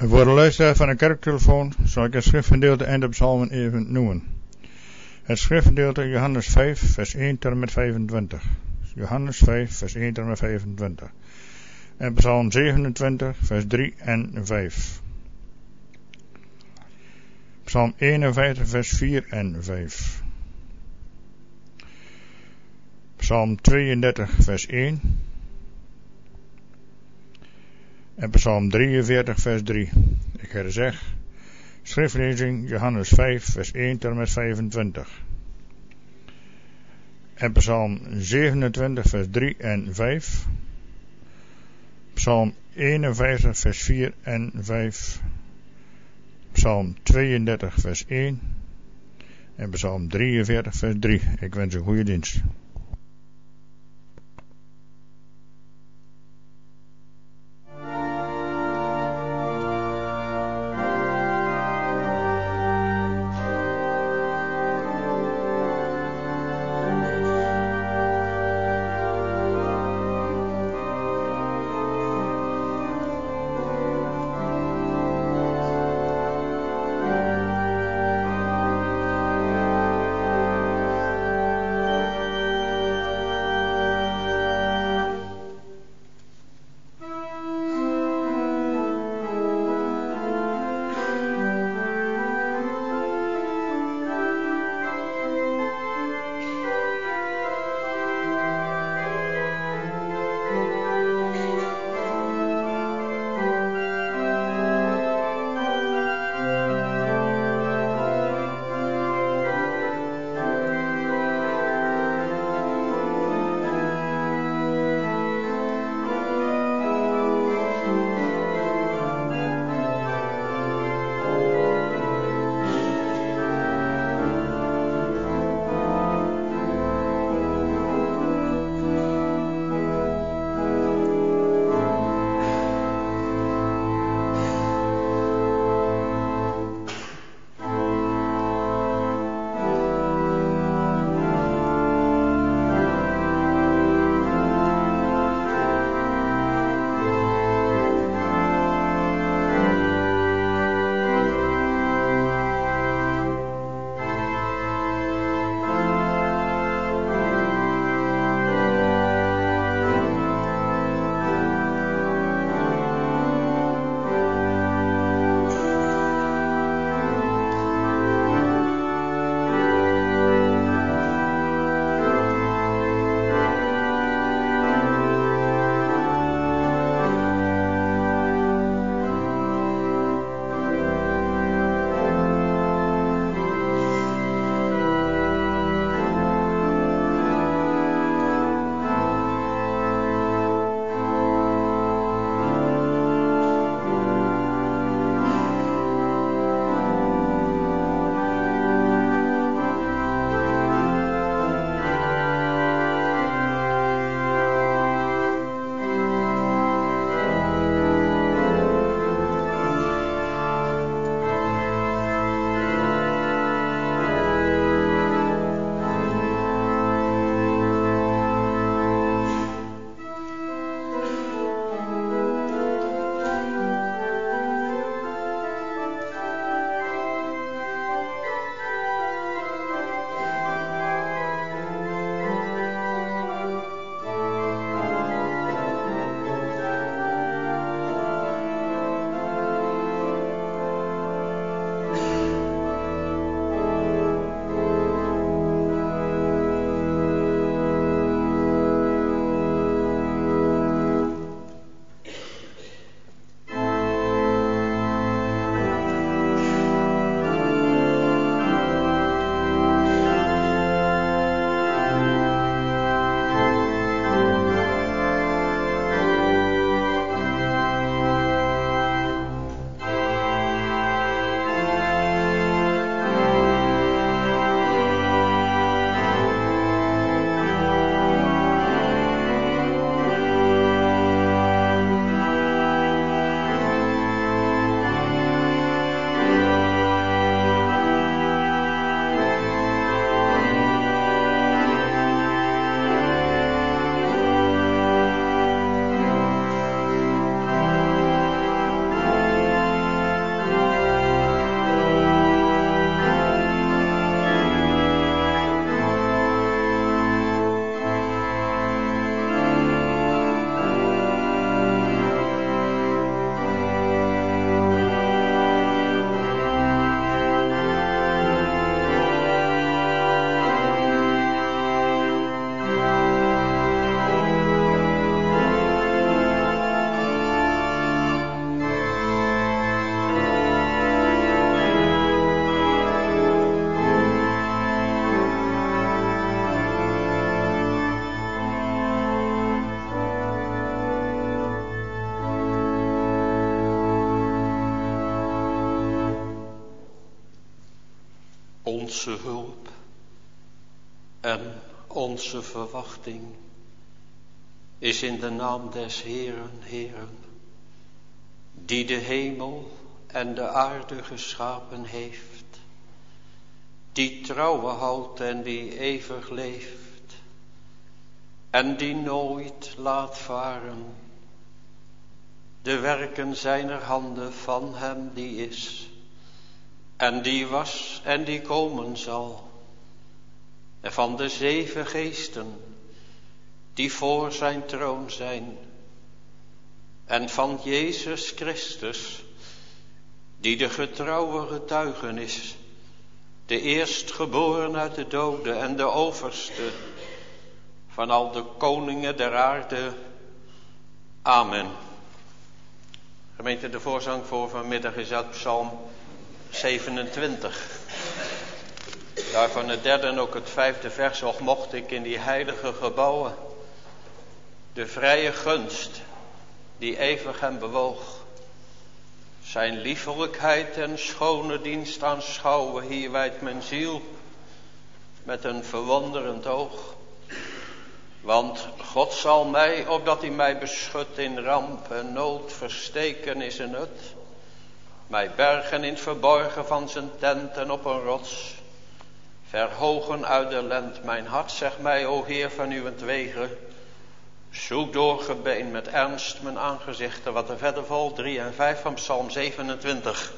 Voor de luisteraar van de kerktelefoon zal ik het schriftgedeelte en de psalmen even noemen. Het schriftgedeelte Johannes 5 vers 1 tot en met 25. Johannes 5 vers 1 tot en met 25. En psalm 27 vers 3 en 5. Psalm 51 vers 4 en 5. Psalm 32 vers 1. En psalm 43 vers 3. Ik herzeg. Schriftlezing Johannes 5 vers 1 tot en met 25. En psalm 27 vers 3 en 5. Psalm 51 vers 4 en 5. Psalm 32 vers 1. En psalm 43 vers 3. Ik wens een goede dienst. Onze hulp en onze verwachting is in de naam des Heeren, Heeren, die de hemel en de aarde geschapen heeft, die trouwe houdt en die eeuwig leeft, en die nooit laat varen de werken zijner handen van hem die is, en die was en die komen zal, en van de 7 geesten die voor zijn troon zijn, en van Jezus Christus, die de getrouwe getuigenis, de eerstgeboren uit de doden en de overste van al de koningen der aarde. Amen. Gemeente, de voorzang voor vanmiddag is uit Psalm 27. Daarvan het 3e en ook het 5e vers. Och, mocht ik in die heilige gebouwen de vrije gunst die eeuwig hem bewoog, zijn liefelijkheid en schone dienst aanschouwen. Hier wijdt mijn ziel met een verwonderend oog. Want God zal mij, opdat hij mij beschut in ramp en nood, versteken is een hut, mij bergen in het verborgen van zijn tent en op een rots, verhogen uit de lent. Mijn hart zegt mij, o Heer, van uwentwege, zoek door gebeen met ernst mijn aangezichten. Wat er verder volgt, 3 en 5 van Psalm 27.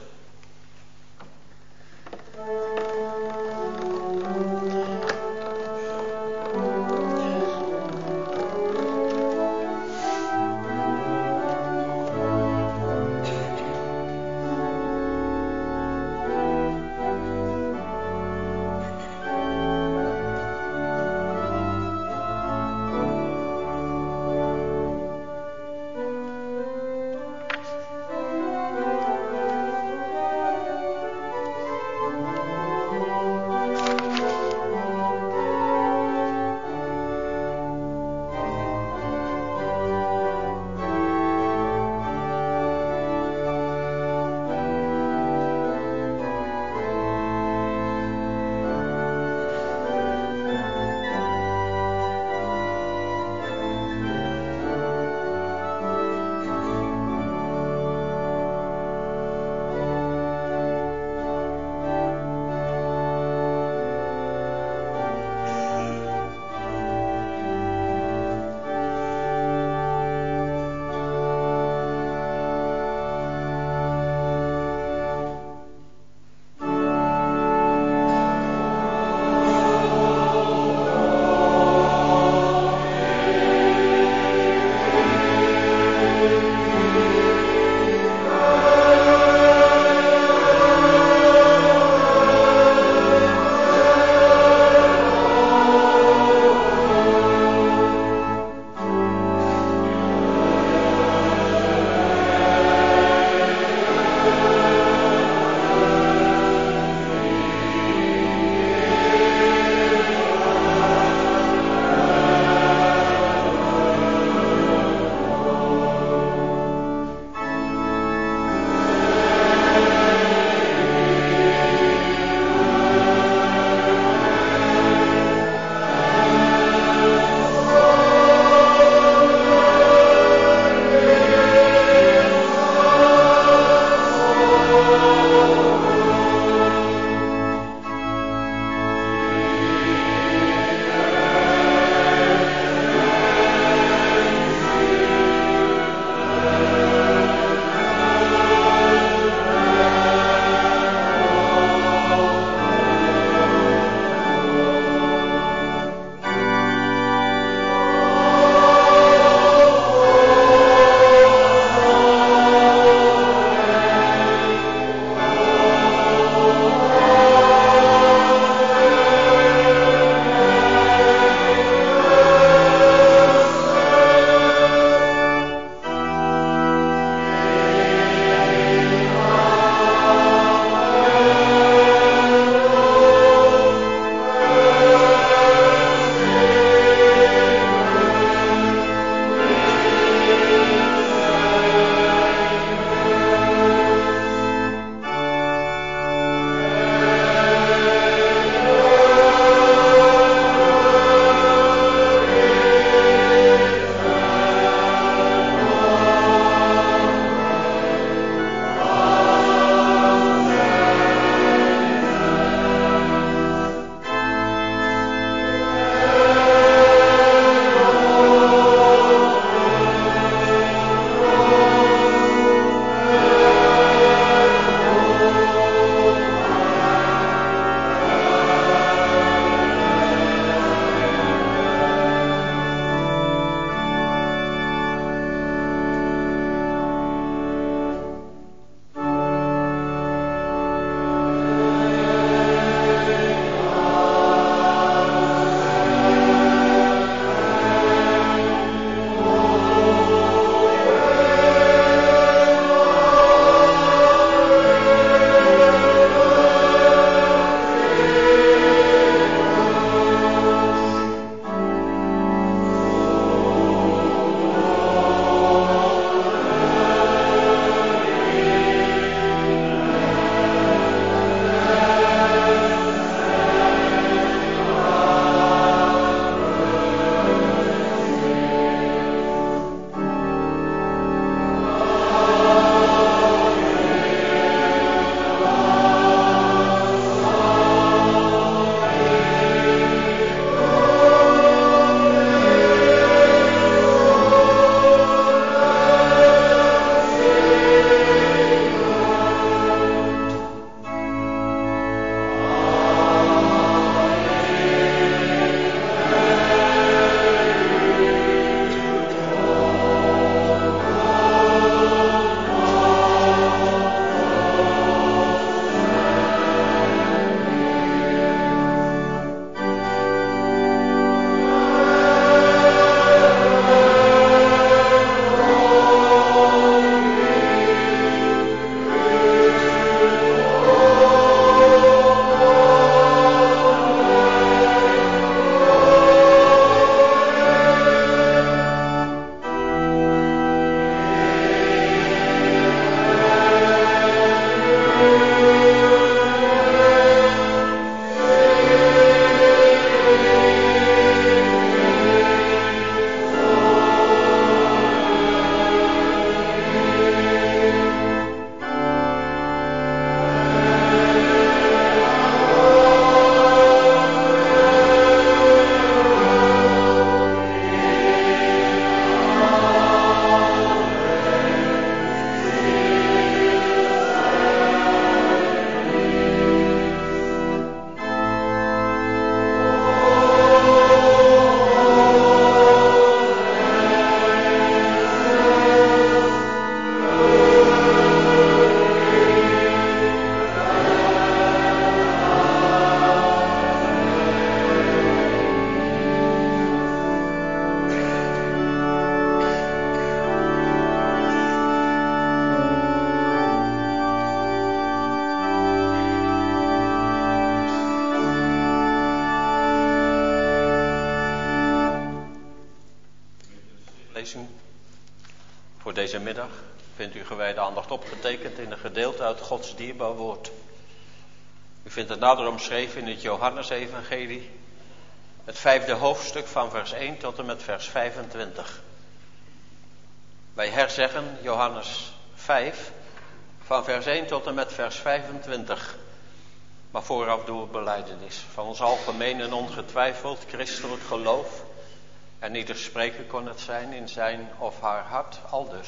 Voor deze middag vindt u gewijde aandacht opgetekend in een gedeelte uit Gods dierbaar woord. U vindt het nader omschreven in het Johannesevangelie, het 5e hoofdstuk van vers 1 tot en met vers 25. Wij herzeggen Johannes 5 van vers 1 tot en met vers 25. Maar vooraf doen we belijdenis van ons algemeen en ongetwijfeld christelijk geloof. En ieder spreker kon het zijn in zijn of haar hart aldus.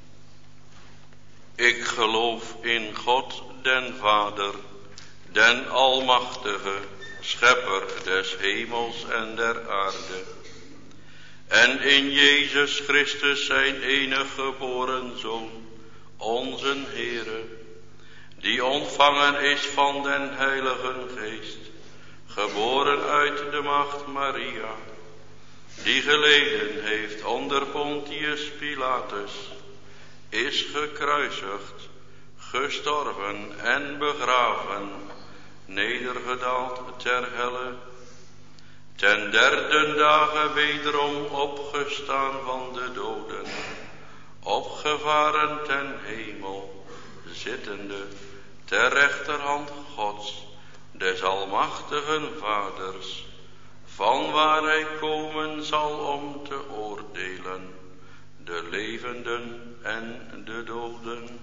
Ik geloof in God den Vader, den Almachtige, Schepper des hemels en der aarde. En in Jezus Christus zijn enige geboren Zoon, onze Heere, die ontvangen is van den Heiligen Geest, geboren uit de maagd Maria, die geleden heeft onder Pontius Pilatus, is gekruisigd, gestorven en begraven, nedergedaald ter helle, ten derde dagen wederom opgestaan van de doden, opgevaren ten hemel, zittende ter rechterhand Gods, des almachtigen Vaders, van waar hij komen zal om te oordelen, de levenden en de doden.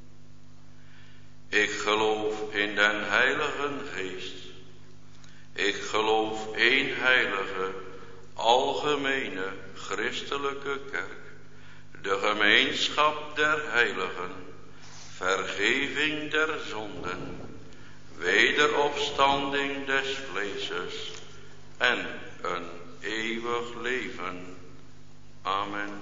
Ik geloof in den Heiligen Geest. Ik geloof één heilige, algemene, christelijke kerk, de gemeenschap der heiligen, vergeving der zonden, wederopstanding des vleeses en een eeuwig leven. Amen.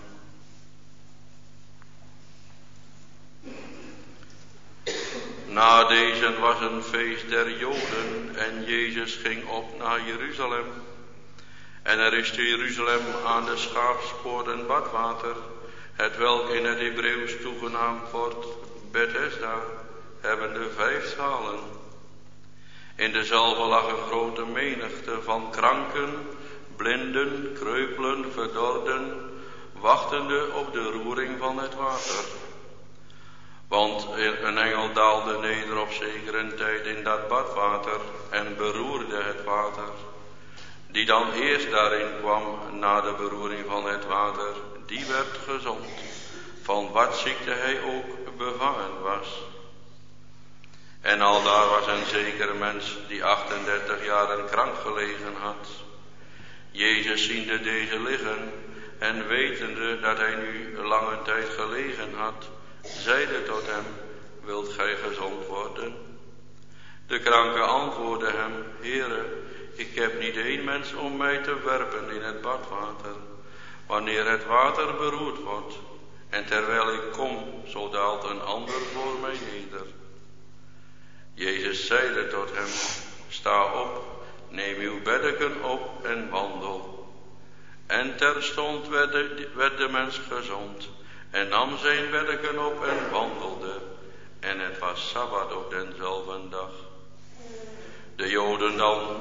Na deze was een feest der Joden en Jezus ging op naar Jeruzalem. En er is te Jeruzalem aan de Schaapspoort een badwater, hetwelk in het Hebreeuws toegenaamd wordt Bethesda, hebbende 5 zalen. In dezelfde lag een grote menigte van kranken, blinden, kreupelen, verdorden, wachtende op de roering van het water. Want een engel daalde neder op zekere tijd in dat badwater en beroerde het water. Die dan eerst daarin kwam na de beroering van het water, die werd gezond, van wat ziekte hij ook bevangen was. En aldaar was een zekere mens die 38 jaren krank gelegen had. Jezus ziende deze liggen en wetende dat hij nu lange tijd gelegen had, zeide tot hem, wilt gij gezond worden? De kranke antwoordde hem, Heere, ik heb niet één mens om mij te werpen in het badwater, wanneer het water beroerd wordt, en terwijl ik kom, zo daalt een ander voor mij neder. Jezus zeide tot hem, sta op, neem uw beddeken op en wandel. En terstond werd de mens gezond, en nam zijn beddeken op en wandelde. En het was Sabbat op denzelfde dag. De Joden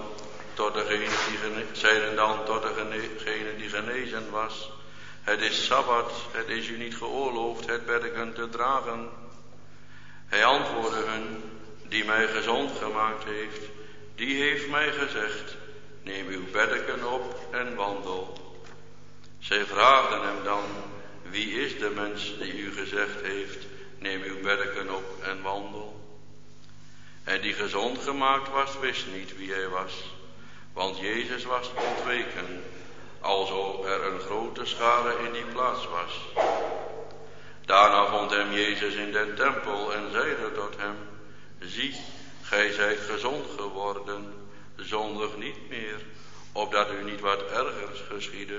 zeiden dan tot degene die genezen was, het is Sabbat, het is u niet geoorloofd het beddeken te dragen. Hij antwoordde hun, die mij gezond gemaakt heeft, die heeft mij gezegd, neem uw beddeken op en wandel. Zij vraagden hem dan, wie is de mens die u gezegd heeft, neem uw beddeken op en wandel? En die gezond gemaakt was, wist niet wie hij was, want Jezus was ontweken, alzo er een grote schare in die plaats was. Daarna vond hem Jezus in den tempel en zeide tot hem, zie, gij zijt gezond geworden, zondig niet meer, opdat u niet wat ergers geschiedde.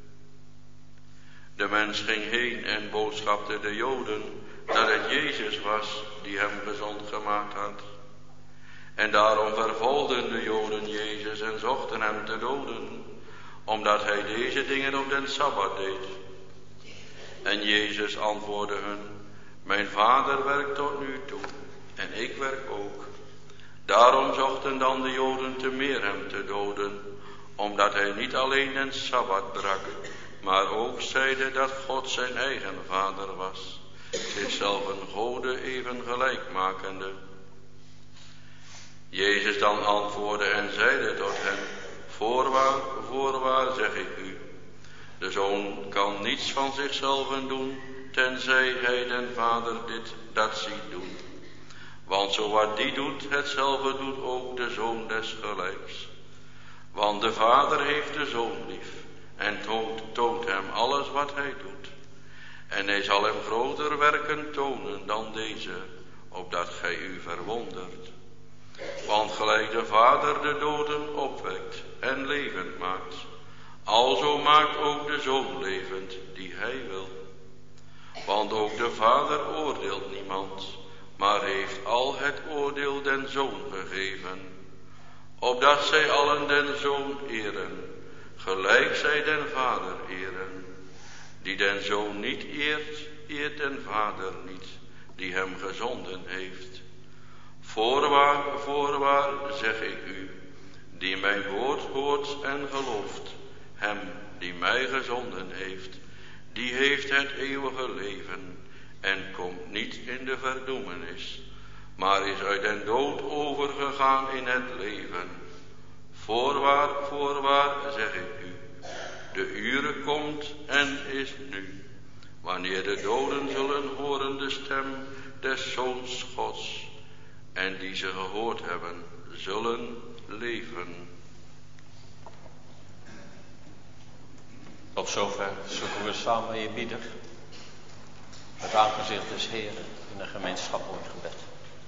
De mens ging heen en boodschapte de Joden dat het Jezus was die hem gezond gemaakt had. En daarom vervolgden de Joden Jezus en zochten hem te doden, omdat hij deze dingen op den Sabbat deed. En Jezus antwoordde hun, mijn Vader werkt tot nu toe, en ik werk ook. Daarom zochten dan de Joden te meer hem te doden, omdat hij niet alleen den Sabbat brak, maar ook zeide dat God zijn eigen vader was, zichzelf een gode even gelijk makende. Jezus dan antwoordde en zeide tot hen, voorwaar, voorwaar zeg ik u, de Zoon kan niets van zichzelf doen, tenzij hij den Vader dat ziet doen. Want zo wat die doet, hetzelfde doet ook de Zoon desgelijks. Want de Vader heeft de Zoon lief en toont hem alles wat hij doet. En hij zal hem groter werken tonen dan deze, opdat gij u verwondert. Want gelijk de Vader de doden opwekt en levend maakt, alzo maakt ook de Zoon levend die hij wil. Want ook de Vader oordeelt niemand, maar heeft al het oordeel den Zoon gegeven, opdat zij allen den Zoon eren, gelijk zij den Vader eren. Die den Zoon niet eert, eert den Vader niet, die hem gezonden heeft. Voorwaar, voorwaar zeg ik u, die mijn woord hoort en gelooft, hem die mij gezonden heeft, die heeft het eeuwige leven en komt niet in de verdoemenis, maar is uit den dood overgegaan in het leven. Voorwaar, voorwaar zeg ik u, de uren komt en is nu, wanneer de doden zullen horen de stem des Zoons Gods, en die ze gehoord hebben, zullen leven. Tot zover zoeken we samen eerbiedig het aangezicht des Heren in een gemeenschappelijk gebed.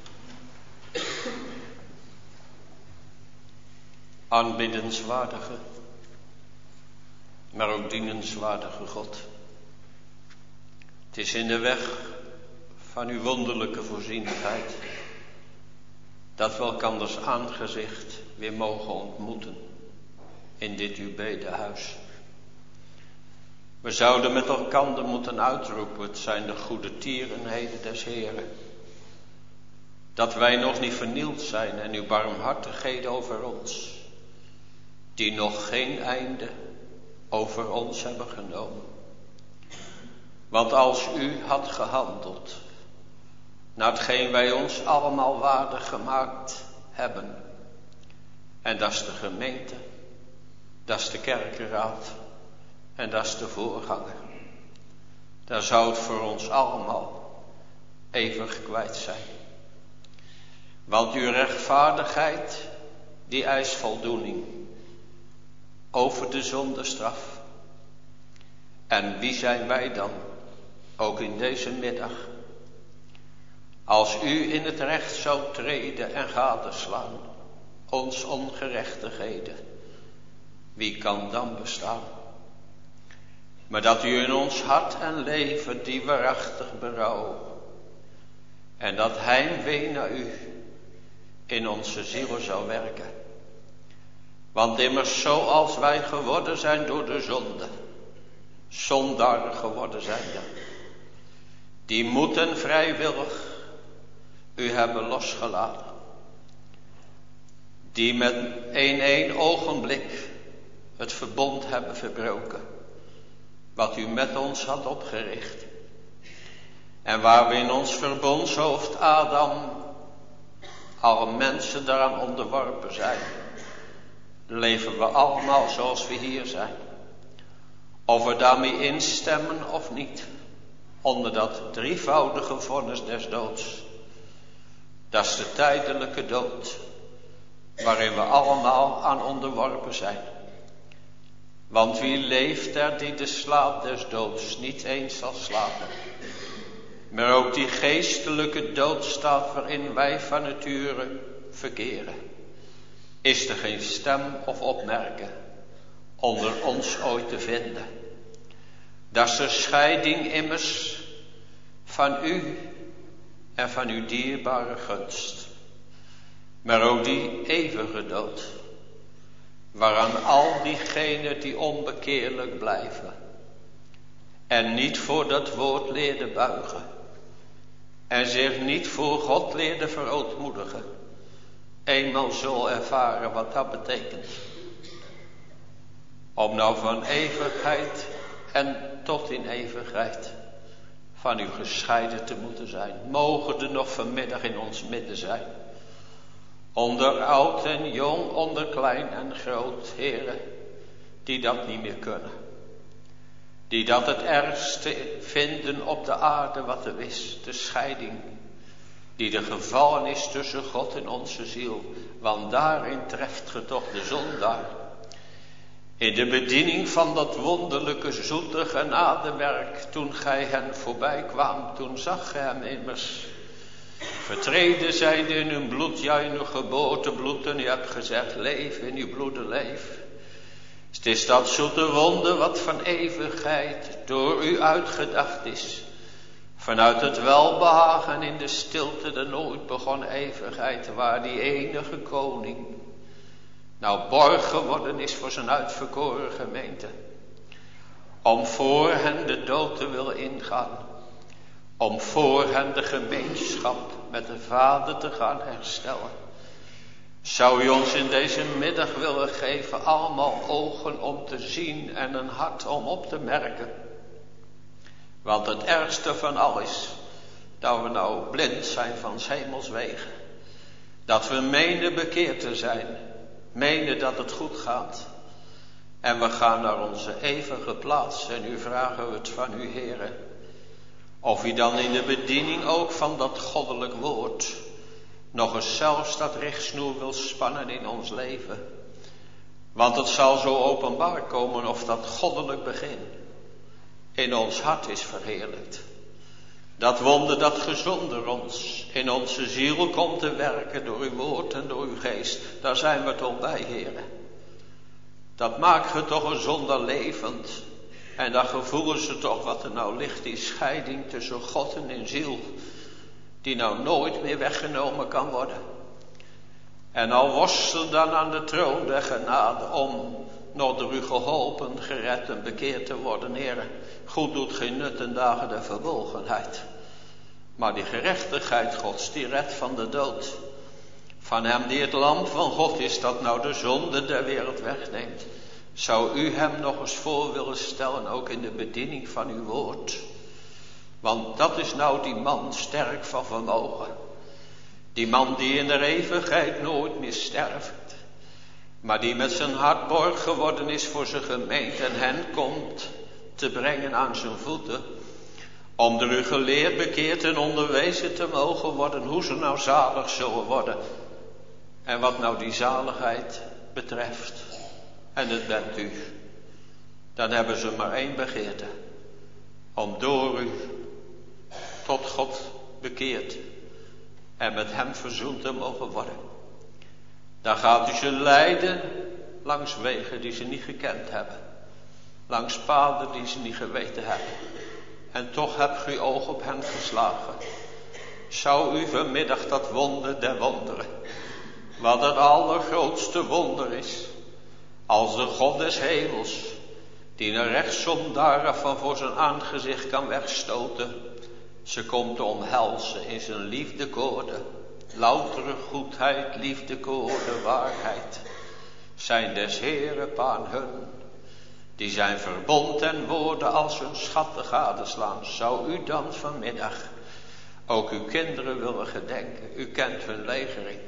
Aanbiddenswaardige, maar ook dienenswaardige God. Het is in de weg van uw wonderlijke voorzienigheid dat we elkanders aangezicht weer mogen ontmoeten in dit uw bedehuis. We zouden met elkander moeten uitroepen, het zijn de goede tierenheden des Heren, dat wij nog niet vernield zijn en uw barmhartigheden over ons, die nog geen einde over ons hebben genomen. Want als u had gehandeld naar hetgeen wij ons allemaal waardig gemaakt hebben, en dat is de gemeente, dat is de kerkenraad en dat is de voorganger, dan zou het voor ons allemaal eeuwig kwijt zijn. Want uw rechtvaardigheid, die eist voldoening over de zondestraf. En wie zijn wij dan, ook in deze middag, als u in het recht zou treden en gadeslaan ons ongerechtigheden, wie kan dan bestaan? Maar dat u in ons hart en leven die waarachtig berouw en dat heimwee naar u in onze ziel zou werken. Want immers zoals wij geworden zijn door de zonde, zondaar geworden zijn dan, die moeten vrijwillig u hebben losgelaten, die met één ogenblik het verbond hebben verbroken, wat u met ons had opgericht. En waar we in ons verbondshoofd Adam alle mensen daaraan onderworpen zijn, leven we allemaal zoals we hier zijn. Of we daarmee instemmen of niet, onder dat drievoudige vonnis des doods. Dat is de tijdelijke dood, waarin we allemaal aan onderworpen zijn. Want wie leeft er die de slaap des doods niet eens zal slapen, maar ook die geestelijke dood staat waarin wij van nature verkeren. Is er geen stem of opmerken onder ons ooit te vinden. Dat is de scheiding immers van u en van uw dierbare gunst. Maar ook die eeuwige dood, waaraan al diegenen die onbekeerlijk blijven en niet voor dat woord leerden buigen en zich niet voor God leerden verootmoedigen, eenmaal zullen ervaren wat dat betekent. Om nou van eeuwigheid en tot in eeuwigheid van u gescheiden te moeten zijn. Mogen er nog vanmiddag in ons midden zijn. Onder oud en jong, onder klein en groot, heren, die dat niet meer kunnen. Die dat het ergste vinden op de aarde wat er is, de scheiding. Die er gevallen is tussen God en onze ziel. Want daarin treft ge toch de zondaar. In de bediening van dat wonderlijke zoete genadewerk, toen gij hen voorbij kwam, toen zag ge hem immers. Vertreden zijnde in hun bloed, ja in uw geboortebloed, en u hebt gezegd, leef in uw bloeden leef. Het is dat zoete wonder wat van eeuwigheid door u uitgedacht is. Vanuit het welbehagen in de stilte de nooit begonnen eeuwigheid, waar die enige koning nou borg geworden is voor zijn uitverkoren gemeente. Om voor hen de dood te willen ingaan. Om voor hen de gemeenschap met de Vader te gaan herstellen. Zou u ons in deze middag willen geven allemaal ogen om te zien en een hart om op te merken. Want het ergste van alles is dat we nou blind zijn van 's hemels wegen. Dat we menen bekeerd te zijn. Menen dat het goed gaat. En we gaan naar onze eeuwige plaats. En nu vragen we het van u, heren. Of u dan in de bediening ook van dat goddelijk woord nog eens zelfs dat richtsnoer wil spannen in ons leven. Want het zal zo openbaar komen of dat goddelijk begin in ons hart is verheerlijkt. Dat wonder dat gezonder ons in onze ziel komt te werken door uw woord en door uw geest. Daar zijn we toch bij, heren. Dat maakt je toch een zondaar levend. En dan gevoelen ze toch wat er nou ligt, die scheiding tussen God en in ziel. Die nou nooit meer weggenomen kan worden. En al worstel dan aan de troon der genade om nog door u geholpen, gered en bekeerd te worden, heren. Goed doet geen nut en dagen der verbolgenheid. Maar die gerechtigheid Gods, die redt van de dood. Van hem die het lam van God is, dat nou de zonde der wereld wegneemt. Zou u hem nog eens voor willen stellen, ook in de bediening van uw woord. Want dat is nou die man sterk van vermogen. Die man die in de eeuwigheid nooit meer sterft. Maar die met zijn hart borg geworden is voor zijn gemeente en hen komt te brengen aan zijn voeten. Om door u geleerd, bekeerd en onderwezen te mogen worden hoe ze nou zalig zullen worden. En wat nou die zaligheid betreft, en het bent u, dan hebben ze maar één begeerte. Om door u tot God bekeerd en met hem verzoend te mogen worden. Dan gaat u ze leiden langs wegen die ze niet gekend hebben. Langs paden die ze niet geweten hebben. En toch hebt u oog op hen geslagen. Zou u vanmiddag dat wonder der wonderen, wat het allergrootste wonder is, als de God des hemels, die naar rechtsom daarvan voor zijn aangezicht kan wegstoten, ze komt te omhelzen in zijn liefdekoorden, loutere goedheid, liefdekoorden, waarheid, zijn des Heeren aan hun, die zijn verbond en woorden als hun schatten gadeslaan. Zou u dan vanmiddag ook uw kinderen willen gedenken? U kent hun legering.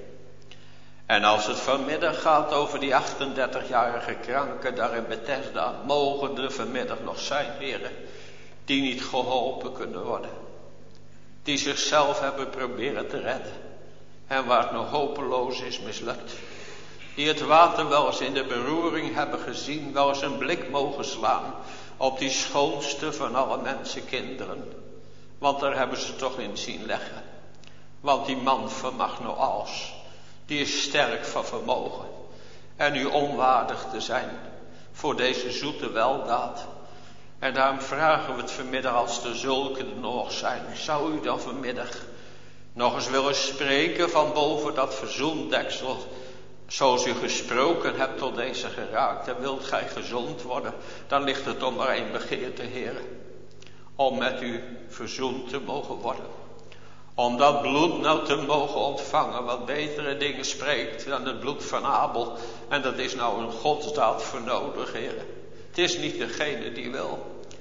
En als het vanmiddag gaat over die 38-jarige kranken daar in Bethesda, mogen er vanmiddag nog zijn, heren, die niet geholpen kunnen worden. Die zichzelf hebben proberen te redden. En waar het nog hopeloos is mislukt. Die het water wel eens in de beroering hebben gezien, wel eens een blik mogen slaan op die schoonste van alle mensenkinderen. Want daar hebben ze toch in zien leggen. Want die man vermag nou alles. Die is sterk van vermogen. En u onwaardig te zijn voor deze zoete weldaad. En daarom vragen we het vanmiddag, als er zulke er nog zijn. Zou u dan vanmiddag nog eens willen spreken van boven dat verzoendeksel, zoals u gesproken hebt tot deze geraakt. En wilt gij gezond worden, dan ligt het om maar één begeerte, heren. Om met u verzoend te mogen worden. Om dat bloed nou te mogen ontvangen, wat betere dingen spreekt dan het bloed van Abel. En dat is nou een godsdaad voor nodig, heren. Het is niet degene die wil.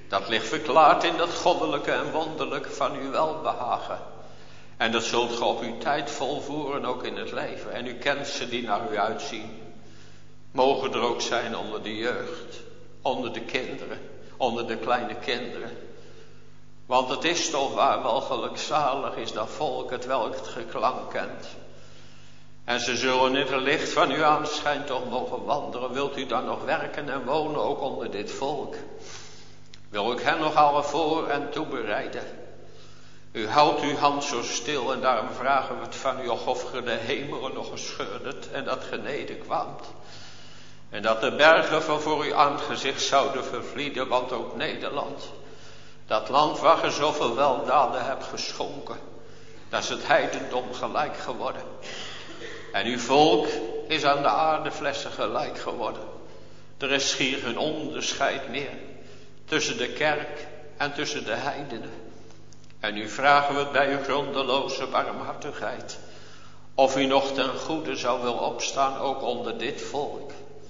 Dat ligt verklaard in dat goddelijke en wonderlijke van uw welbehagen. En dat zult ge op uw tijd volvoeren, ook in het leven. En u kent ze die naar u uitzien. Mogen er ook zijn onder de jeugd, onder de kinderen, onder de kleine kinderen. Want het is toch waar wel gelukzalig is dat volk het welk het geklank kent. En ze zullen in het licht van uw aanschijn toch mogen wandelen. Wilt u dan nog werken en wonen ook onder dit volk? Wil ik hen nog alle voor en toebereiden? U houdt uw hand zo stil en daarom vragen we het van u of ge de hemelen nog gescheurdet en dat ge nederkwaamt. En dat de bergen van voor uw aangezicht zouden vervlieden, want ook Nederland, dat land waar ge zoveel weldaden hebt geschonken, dat is het heidendom gelijk geworden. En uw volk is aan de aardeflessen gelijk geworden. Er is schier geen onderscheid meer tussen de kerk en tussen de heidenen. En nu vragen we het bij uw grondeloze barmhartigheid, of u nog ten goede zou willen opstaan, ook onder dit volk.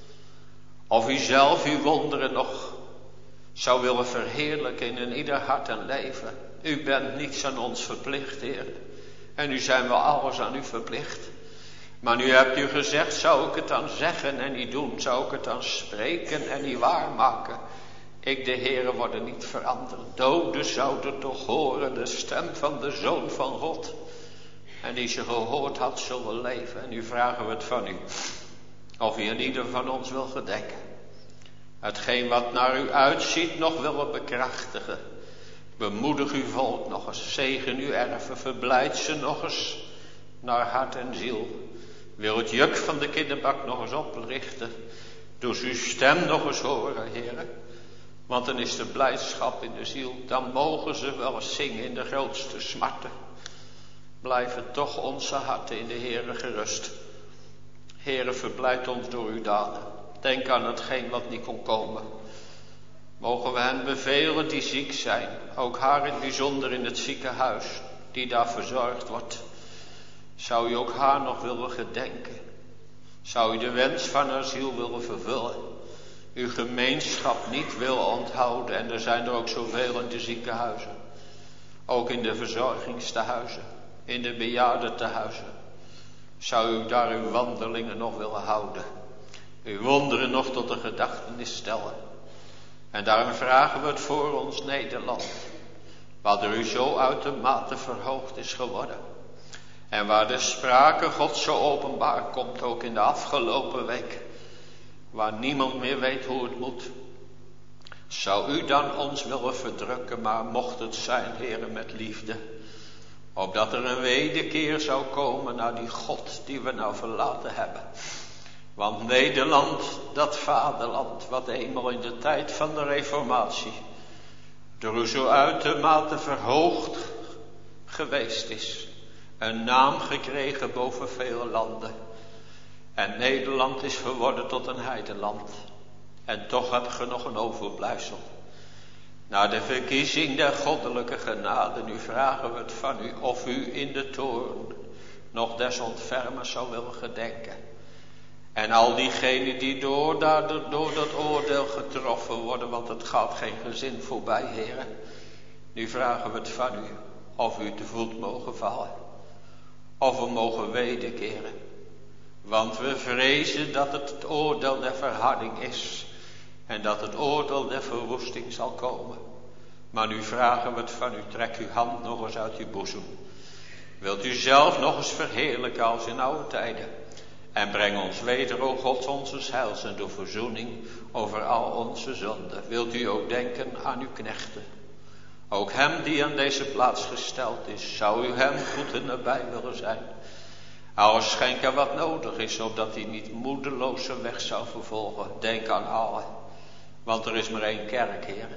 Of u zelf uw wonderen nog zou willen verheerlijken in ieder hart en leven. U bent niets aan ons verplicht, Heer. En nu zijn we alles aan u verplicht. Maar nu hebt u gezegd, zou ik het dan zeggen en niet doen? Zou ik het dan spreken en niet waarmaken? Ik, de Heere, worden niet veranderd. Doden zouden toch horen de stem van de Zoon van God. En die ze gehoord had, zullen leven. En nu vragen we het van u, of u in ieder van ons wil gedenken. Hetgeen wat naar u uitziet nog willen bekrachtigen. Bemoedig uw volk nog eens, zegen uw erven, verblijd ze nog eens naar hart en ziel. Wil het juk van de kinderbak nog eens oplichten. Doe uw stem nog eens horen, Heere. Want dan is de blijdschap in de ziel. Dan mogen ze wel eens zingen in de grootste smarten. Blijven toch onze harten in de Heere gerust. Heere, verblijd ons door uw daden. Denk aan hetgeen wat niet kon komen. Mogen we hen bevelen die ziek zijn. Ook haar in het bijzonder in het ziekenhuis. Die daar verzorgd wordt. Zou u ook haar nog willen gedenken? Zou u de wens van haar ziel willen vervullen? Uw gemeenschap niet willen onthouden. En er zijn er ook zoveel in de ziekenhuizen. Ook in de verzorgingstehuizen. In de bejaardentehuizen. Zou u daar uw wandelingen nog willen houden? Uw wonderen nog tot de gedachtenis stellen. En daarom vragen we het voor ons Nederland. Waar er u zo uitermate verhoogd is geworden. En waar de sprake God zo openbaar komt, ook in de afgelopen week. Waar niemand meer weet hoe het moet. Zou u dan ons willen verdrukken, maar mocht het zijn, Heere, met liefde. Opdat er een wederkeer zou komen naar die God die we nou verlaten hebben. Want Nederland, dat vaderland, wat eenmaal in de tijd van de reformatie door u zo uitermate verhoogd geweest is. Een naam gekregen boven vele landen. En Nederland is geworden tot een heidenland. En toch heb je nog een overblijfsel. Na de verkiezing der goddelijke genade, nu vragen we het van u of u in de toorn nog des ontfermers zou willen gedenken. En al diegenen die door dat oordeel getroffen worden, want het gaat geen gezin voorbij, heren. Nu vragen we het van u of u te voet mogen vallen. Of we mogen wederkeren. Want we vrezen dat het oordeel der verharding is. En dat het oordeel der verwoesting zal komen. Maar nu vragen we het van u, trek uw hand nog eens uit uw boezem. Wilt u zelf nog eens verheerlijken als in oude tijden. En breng ons weder, o God, onze heils en door verzoening over al onze zonden. Wilt u ook denken aan uw knechten. Ook hem die aan deze plaats gesteld is, zou u hem goed en nabij willen zijn. Alles schenken wat nodig is, opdat hij niet moedeloos zijn weg zou vervolgen. Denk aan allen, want er is maar één kerk, Heer.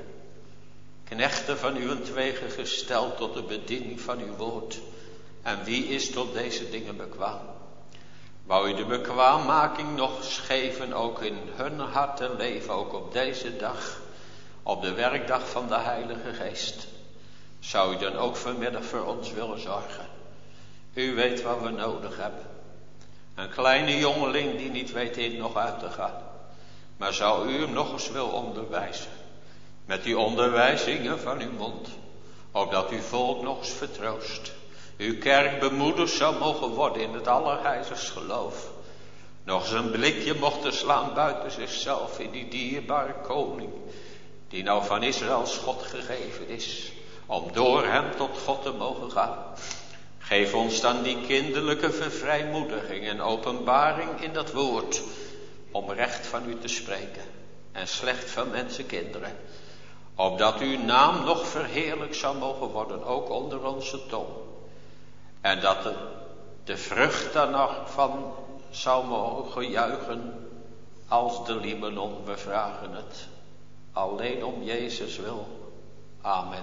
Knechten van uwentwege gesteld tot de bediening van uw woord. En wie is tot deze dingen bekwaam? Wou u de bekwaammaking nog geven, ook in hun hart en leven, ook op deze dag, op de werkdag van de Heilige Geest. Zou u dan ook vanmiddag voor ons willen zorgen? U weet wat we nodig hebben. Een kleine jongeling die niet weet in nog uit te gaan. Maar zou u hem nog eens willen onderwijzen? met die onderwijzingen van uw mond, opdat uw volk nog eens vertroost, uw kerk bemoedigd zou mogen worden in het allerheiligst geloof, nog eens een blikje mochten slaan buiten zichzelf in die dierbare koning, die nou van Israëls God gegeven is, om door hem tot God te mogen gaan. Geef ons dan die kinderlijke vervrijmoediging en openbaring in dat woord, om recht van u te spreken en slecht van mensenkinderen, opdat uw naam nog verheerlijk zou mogen worden, ook onder onze tong. En dat de vrucht daar nog van zou mogen juichen als de Libanon. We vragen het alleen om Jezus wil. Amen.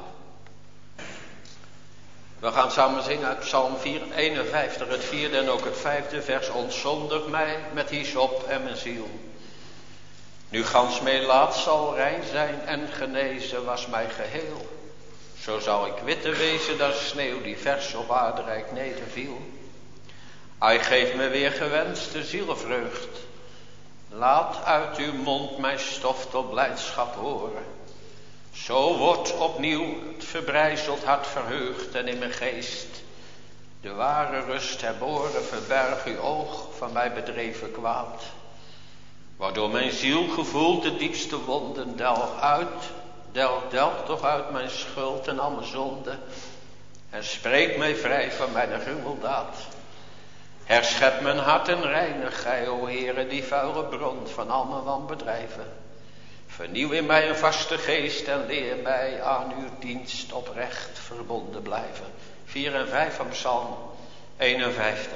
We gaan samen zingen uit Psalm 51, het 4e en ook het 5e vers. Ontzondig mij met hyssop en mijn ziel. Nu gans mijn laat zal rein zijn en genezen was mij geheel. Zo zou ik witter wezen dan sneeuw die vers op aardrijk nederviel. Hij geeft me weer gewenste zielvreugd. Laat uit uw mond mijn stof tot blijdschap horen. Zo wordt opnieuw het verbrijzeld hart verheugd en in mijn geest de ware rust herboren. Verberg uw oog van mij bedreven kwaad, waardoor mijn ziel gevoelt de diepste wonden. Delg toch uit mijn schuld en al mijn zonde en spreek mij vrij van mijn gruweldaad. Herschep mijn hart en reinig gij, o Heere, die vuile bron van al mijn wanbedrijven. Vernieuw in mij een vaste geest en leer mij aan uw dienst oprecht verbonden blijven. 4 en 5 van Psalm 51.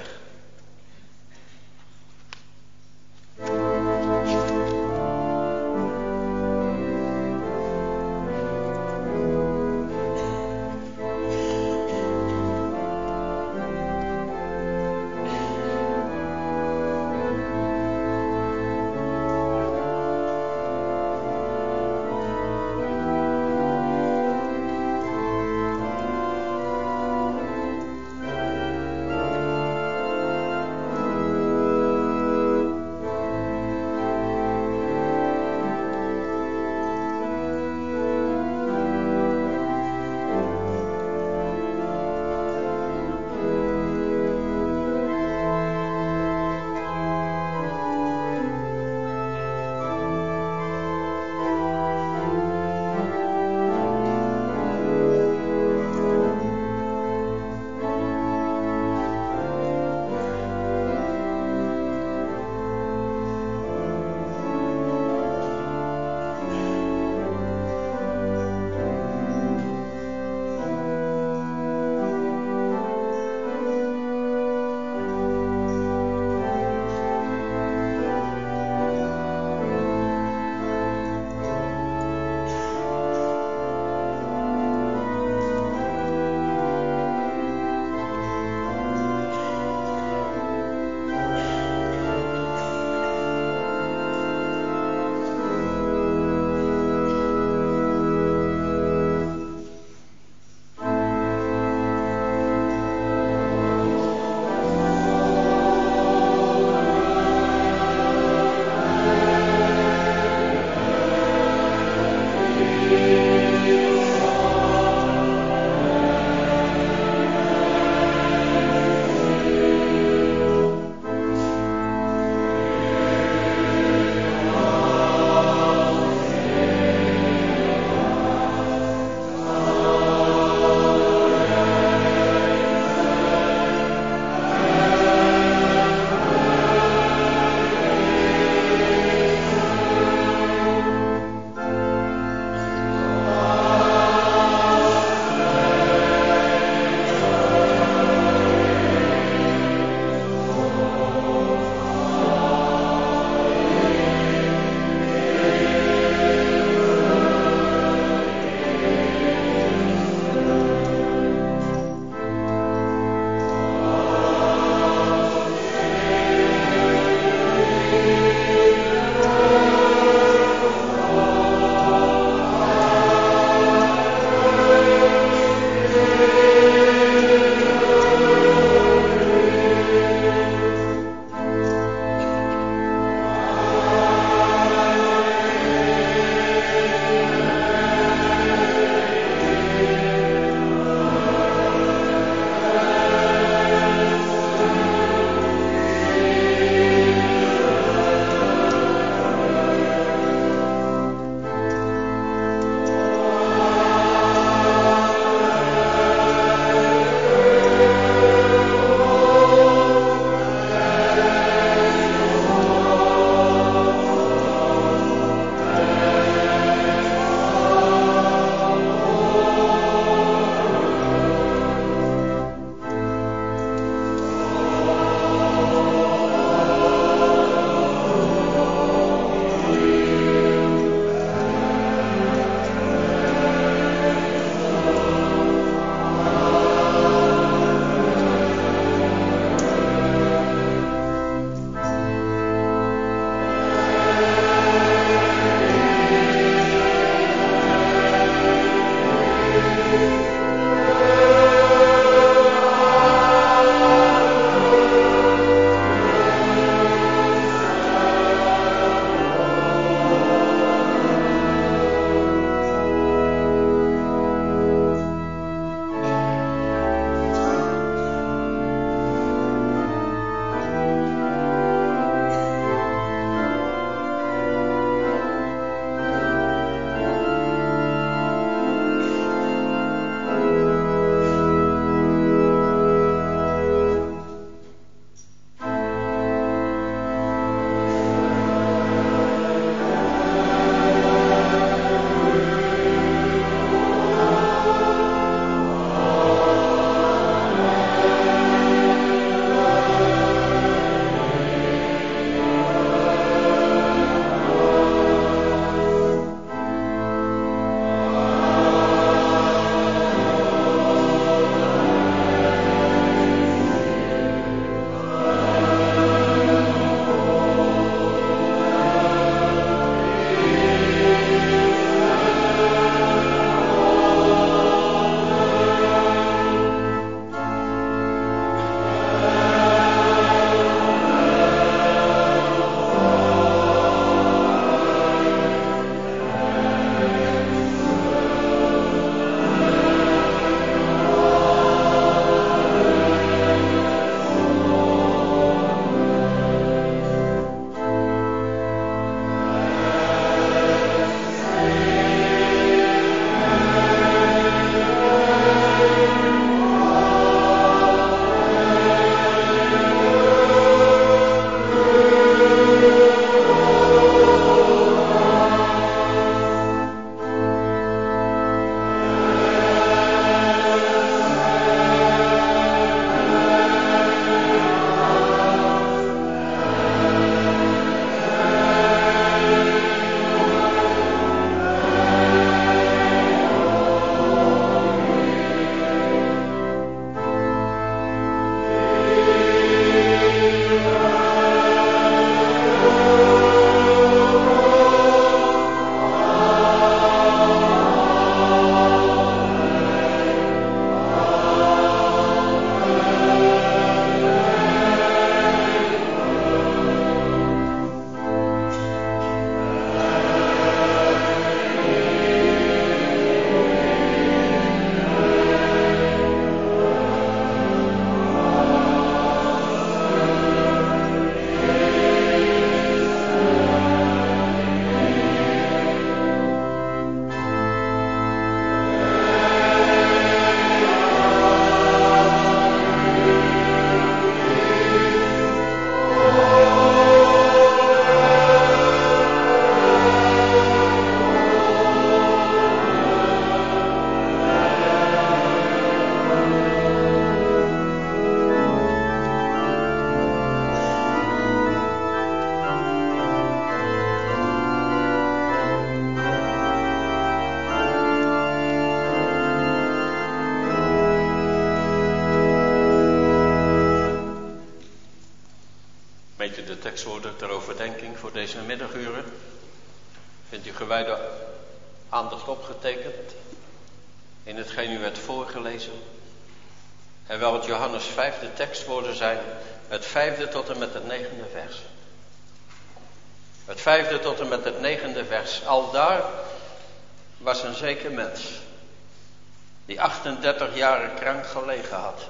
Gemeente, de tekstwoorden ter overdenking voor deze middaguren. Vindt u gewijde aandacht opgetekend in hetgeen u werd voorgelezen. En wel het Johannes 5 de tekstwoorden zijn het 5e tot en met het 9e vers. Het 5e tot en met het 9e vers. Aldaar was een zeker mens die 38 jaren krank gelegen had.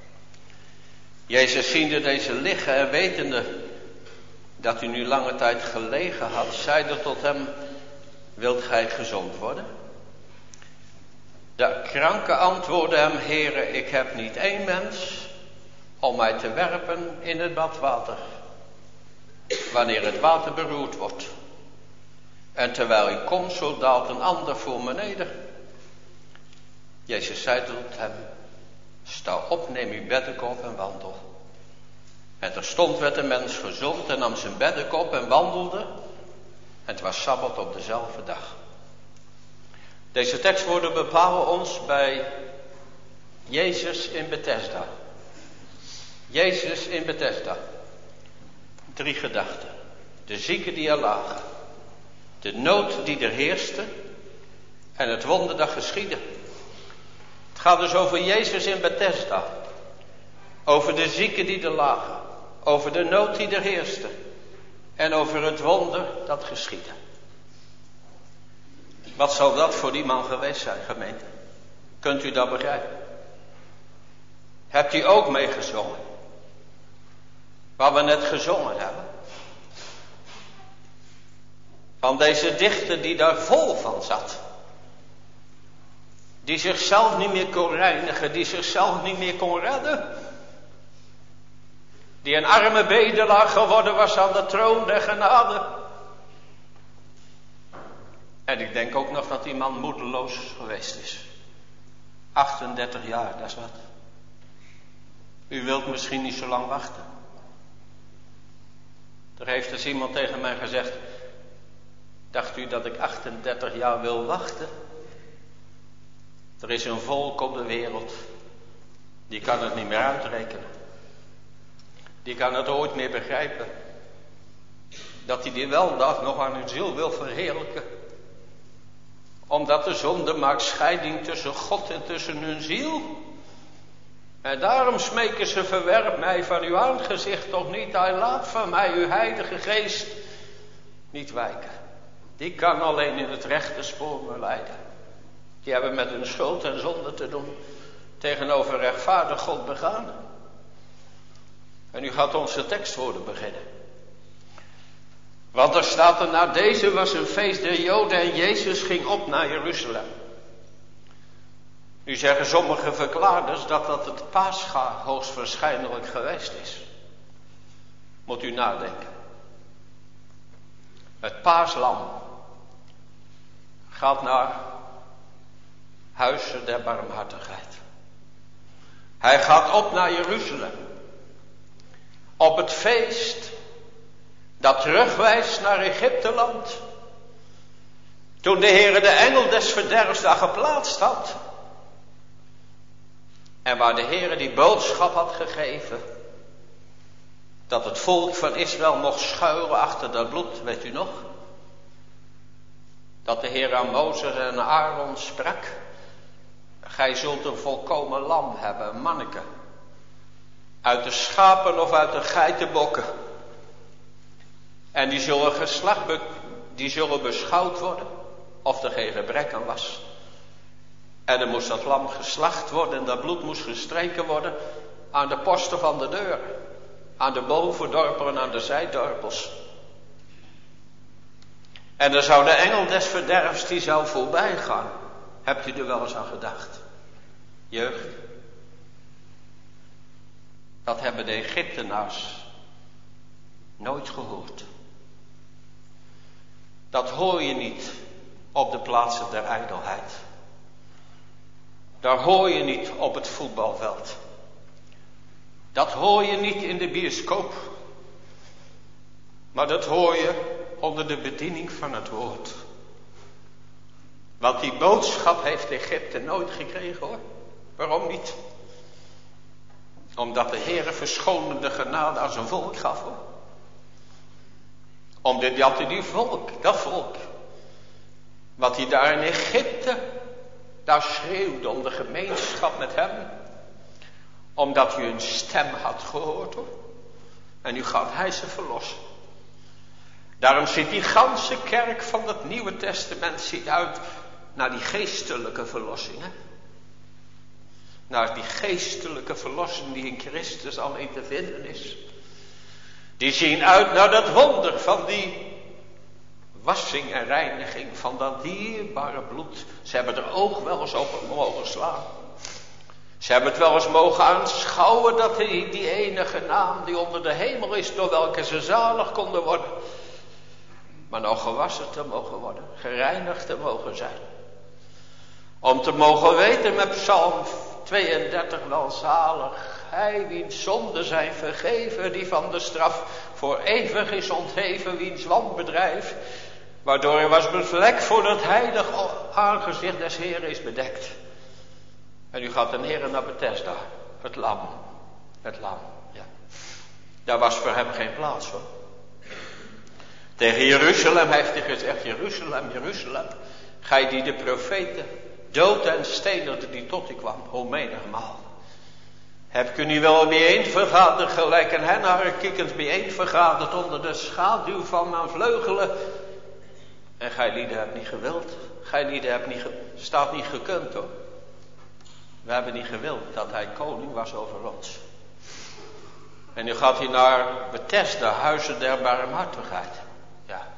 Jezus ziende deze liggen en wetende dat hij nu lange tijd gelegen had, zeide tot hem: wilt gij gezond worden? De kranke antwoordde hem: Heere, ik heb niet één mens om mij te werpen in het badwater, wanneer het water beroerd wordt. En terwijl ik kom, zo daalt een ander voor me neder. Jezus zei tot hem: sta op, neem uw beddekop en wandel. En terstond werd de mens gezond en nam zijn beddekop en wandelde. En het was Sabbat op dezelfde dag. Deze tekstwoorden bepalen ons bij Jezus in Bethesda. Jezus in Bethesda. 3 gedachten. De zieken die er lagen. De nood die er heerste. En het wonder dat geschiedde. Het gaat dus over Jezus in Bethesda. Over de zieken die er lagen. Over de nood die er heerste. En over het wonder dat geschiedde. Wat zal dat voor die man geweest zijn, gemeente? Kunt u dat begrijpen? Hebt u ook meegezongen? Wat we net gezongen hebben. Van deze dichter die daar vol van zat. Die zichzelf niet meer kon reinigen. Die zichzelf niet meer kon redden. Die een arme bedelaar geworden was aan de troon der genade. En ik denk ook nog dat die man moedeloos geweest is. 38 jaar, dat is wat. U wilt misschien niet zo lang wachten. Er heeft dus iemand tegen mij gezegd: dacht u dat ik 38 jaar wil wachten? Er is een volk op de wereld, die kan het niet meer uitrekenen. Die kan het ooit meer begrijpen. Dat hij die wel nog aan hun ziel wil verheerlijken. Omdat de zonde maakt scheiding tussen God en tussen hun ziel. En daarom smeken ze: verwerp mij van uw aangezicht toch niet. Hij laat van mij uw heilige geest niet wijken. Die kan alleen in het rechte spoor me leiden. Die hebben met hun schuld en zonde te doen. Tegenover rechtvaardig God begaan. En nu gaat onze tekstwoorden beginnen. Want er staat er: na deze was een feest der Joden en Jezus ging op naar Jeruzalem. Nu zeggen sommige verklaarders dat dat het Pascha hoogstwaarschijnlijk geweest is. Moet u nadenken. Het paaslam gaat naar huizen der barmhartigheid. Hij gaat op naar Jeruzalem. Op het feest dat terugwijst naar Egypteland. Toen de Heere de engel des verderfs daar geplaatst had. En waar de Heere die boodschap had gegeven. Dat het volk van Israël mocht schuilen achter dat bloed, weet u nog? Dat de Heer aan Mozes en Aaron sprak: gij zult een volkomen lam hebben, een manneke. Uit de schapen of uit de geitenbokken. En die zullen beschouwd worden of er geen gebrek aan was. En dan moest dat lam geslacht worden en dat bloed moest gestreken worden aan de posten van de deur. Aan de bovendorpelen en aan de zijdorpels. En dan zou de engel des verderfs die zou voorbij gaan. Hebt u er wel eens aan gedacht? Jeugd. Dat hebben de Egyptenaars nooit gehoord. Dat hoor je niet op de plaatsen der ijdelheid. Daar hoor je niet op het voetbalveld. Dat hoor je niet in de bioscoop. Maar dat hoor je onder de bediening van het woord. Want die boodschap heeft Egypte nooit gekregen, hoor. Waarom niet? Omdat de Heere verschonende genade aan zijn volk gaf, hoor. Omdat hij dat volk, wat hij daar in Egypte, daar schreeuwde om de gemeenschap met hem. Omdat hij hun stem had gehoord hoor. En nu gaat hij ze verlossen. Daarom ziet die ganse kerk van het Nieuwe Testament ziet uit naar die geestelijke verlossing. Hè? Naar die geestelijke verlossing die in Christus alleen te vinden is. Die zien uit naar dat wonder van die wassing en reiniging van dat dierbare bloed. Ze hebben er oog wel eens op mogen slaan. Ze hebben het wel eens mogen aanschouwen dat die enige naam die onder de hemel is, door welke ze zalig konden worden. Maar nog gewassen te mogen worden, gereinigd te mogen zijn. Om te mogen weten met Psalm 32 welzalig, hij wiens zonden zijn vergeven, die van de straf voor eeuwig is ontheven, wiens wanbedrijf, waardoor hij was bevlekt voor het heilig aangezicht des Heeren is bedekt. En nu gaat de Heer naar Bethesda, het lam, ja. Daar was voor hem geen plaats hoor. Tegen Jeruzalem heeft hij gezegd, Jeruzalem, Jeruzalem, gij die de profeten dood en stenigde die tot u kwam, hoe menigmaal. Heb ik u niet wel bijeenvergaderd, gelijk een hennarenkiekens bijeenvergaderd onder de schaduw van mijn vleugelen. En gij lieden hebt niet gewild, gij lieden hebt niet, staat niet gekund hoor. We hebben niet gewild dat hij koning was over ons. En nu gaat hij naar Bethesda, huizen der barmhartigheid. Ja.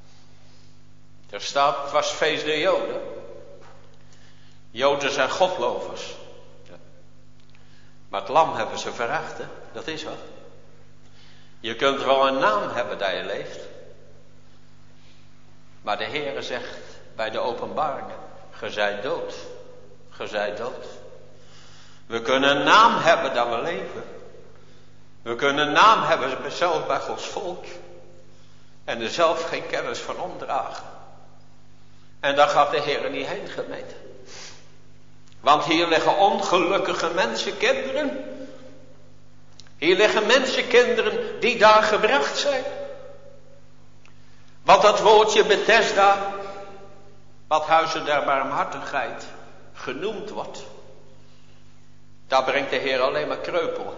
Er staat, het was feest der Joden. Joden zijn godlovers. Ja. Maar het lam hebben ze veracht, hè? Dat is wat. Je kunt wel een naam hebben dat je leeft. Maar de Heere zegt bij de openbaringen, ge zijt dood. Ge zijt dood. We kunnen een naam hebben dat we leven. We kunnen een naam hebben zelf bij Gods volk. En er zelf geen kennis van omdragen. En daar gaat de Heer niet heen, gemeente. Want hier liggen ongelukkige mensenkinderen. Hier liggen mensenkinderen die daar gebracht zijn. Want dat woordje Bethesda, wat huizen der barmhartigheid genoemd wordt. Daar brengt de Heer alleen maar kreupelen.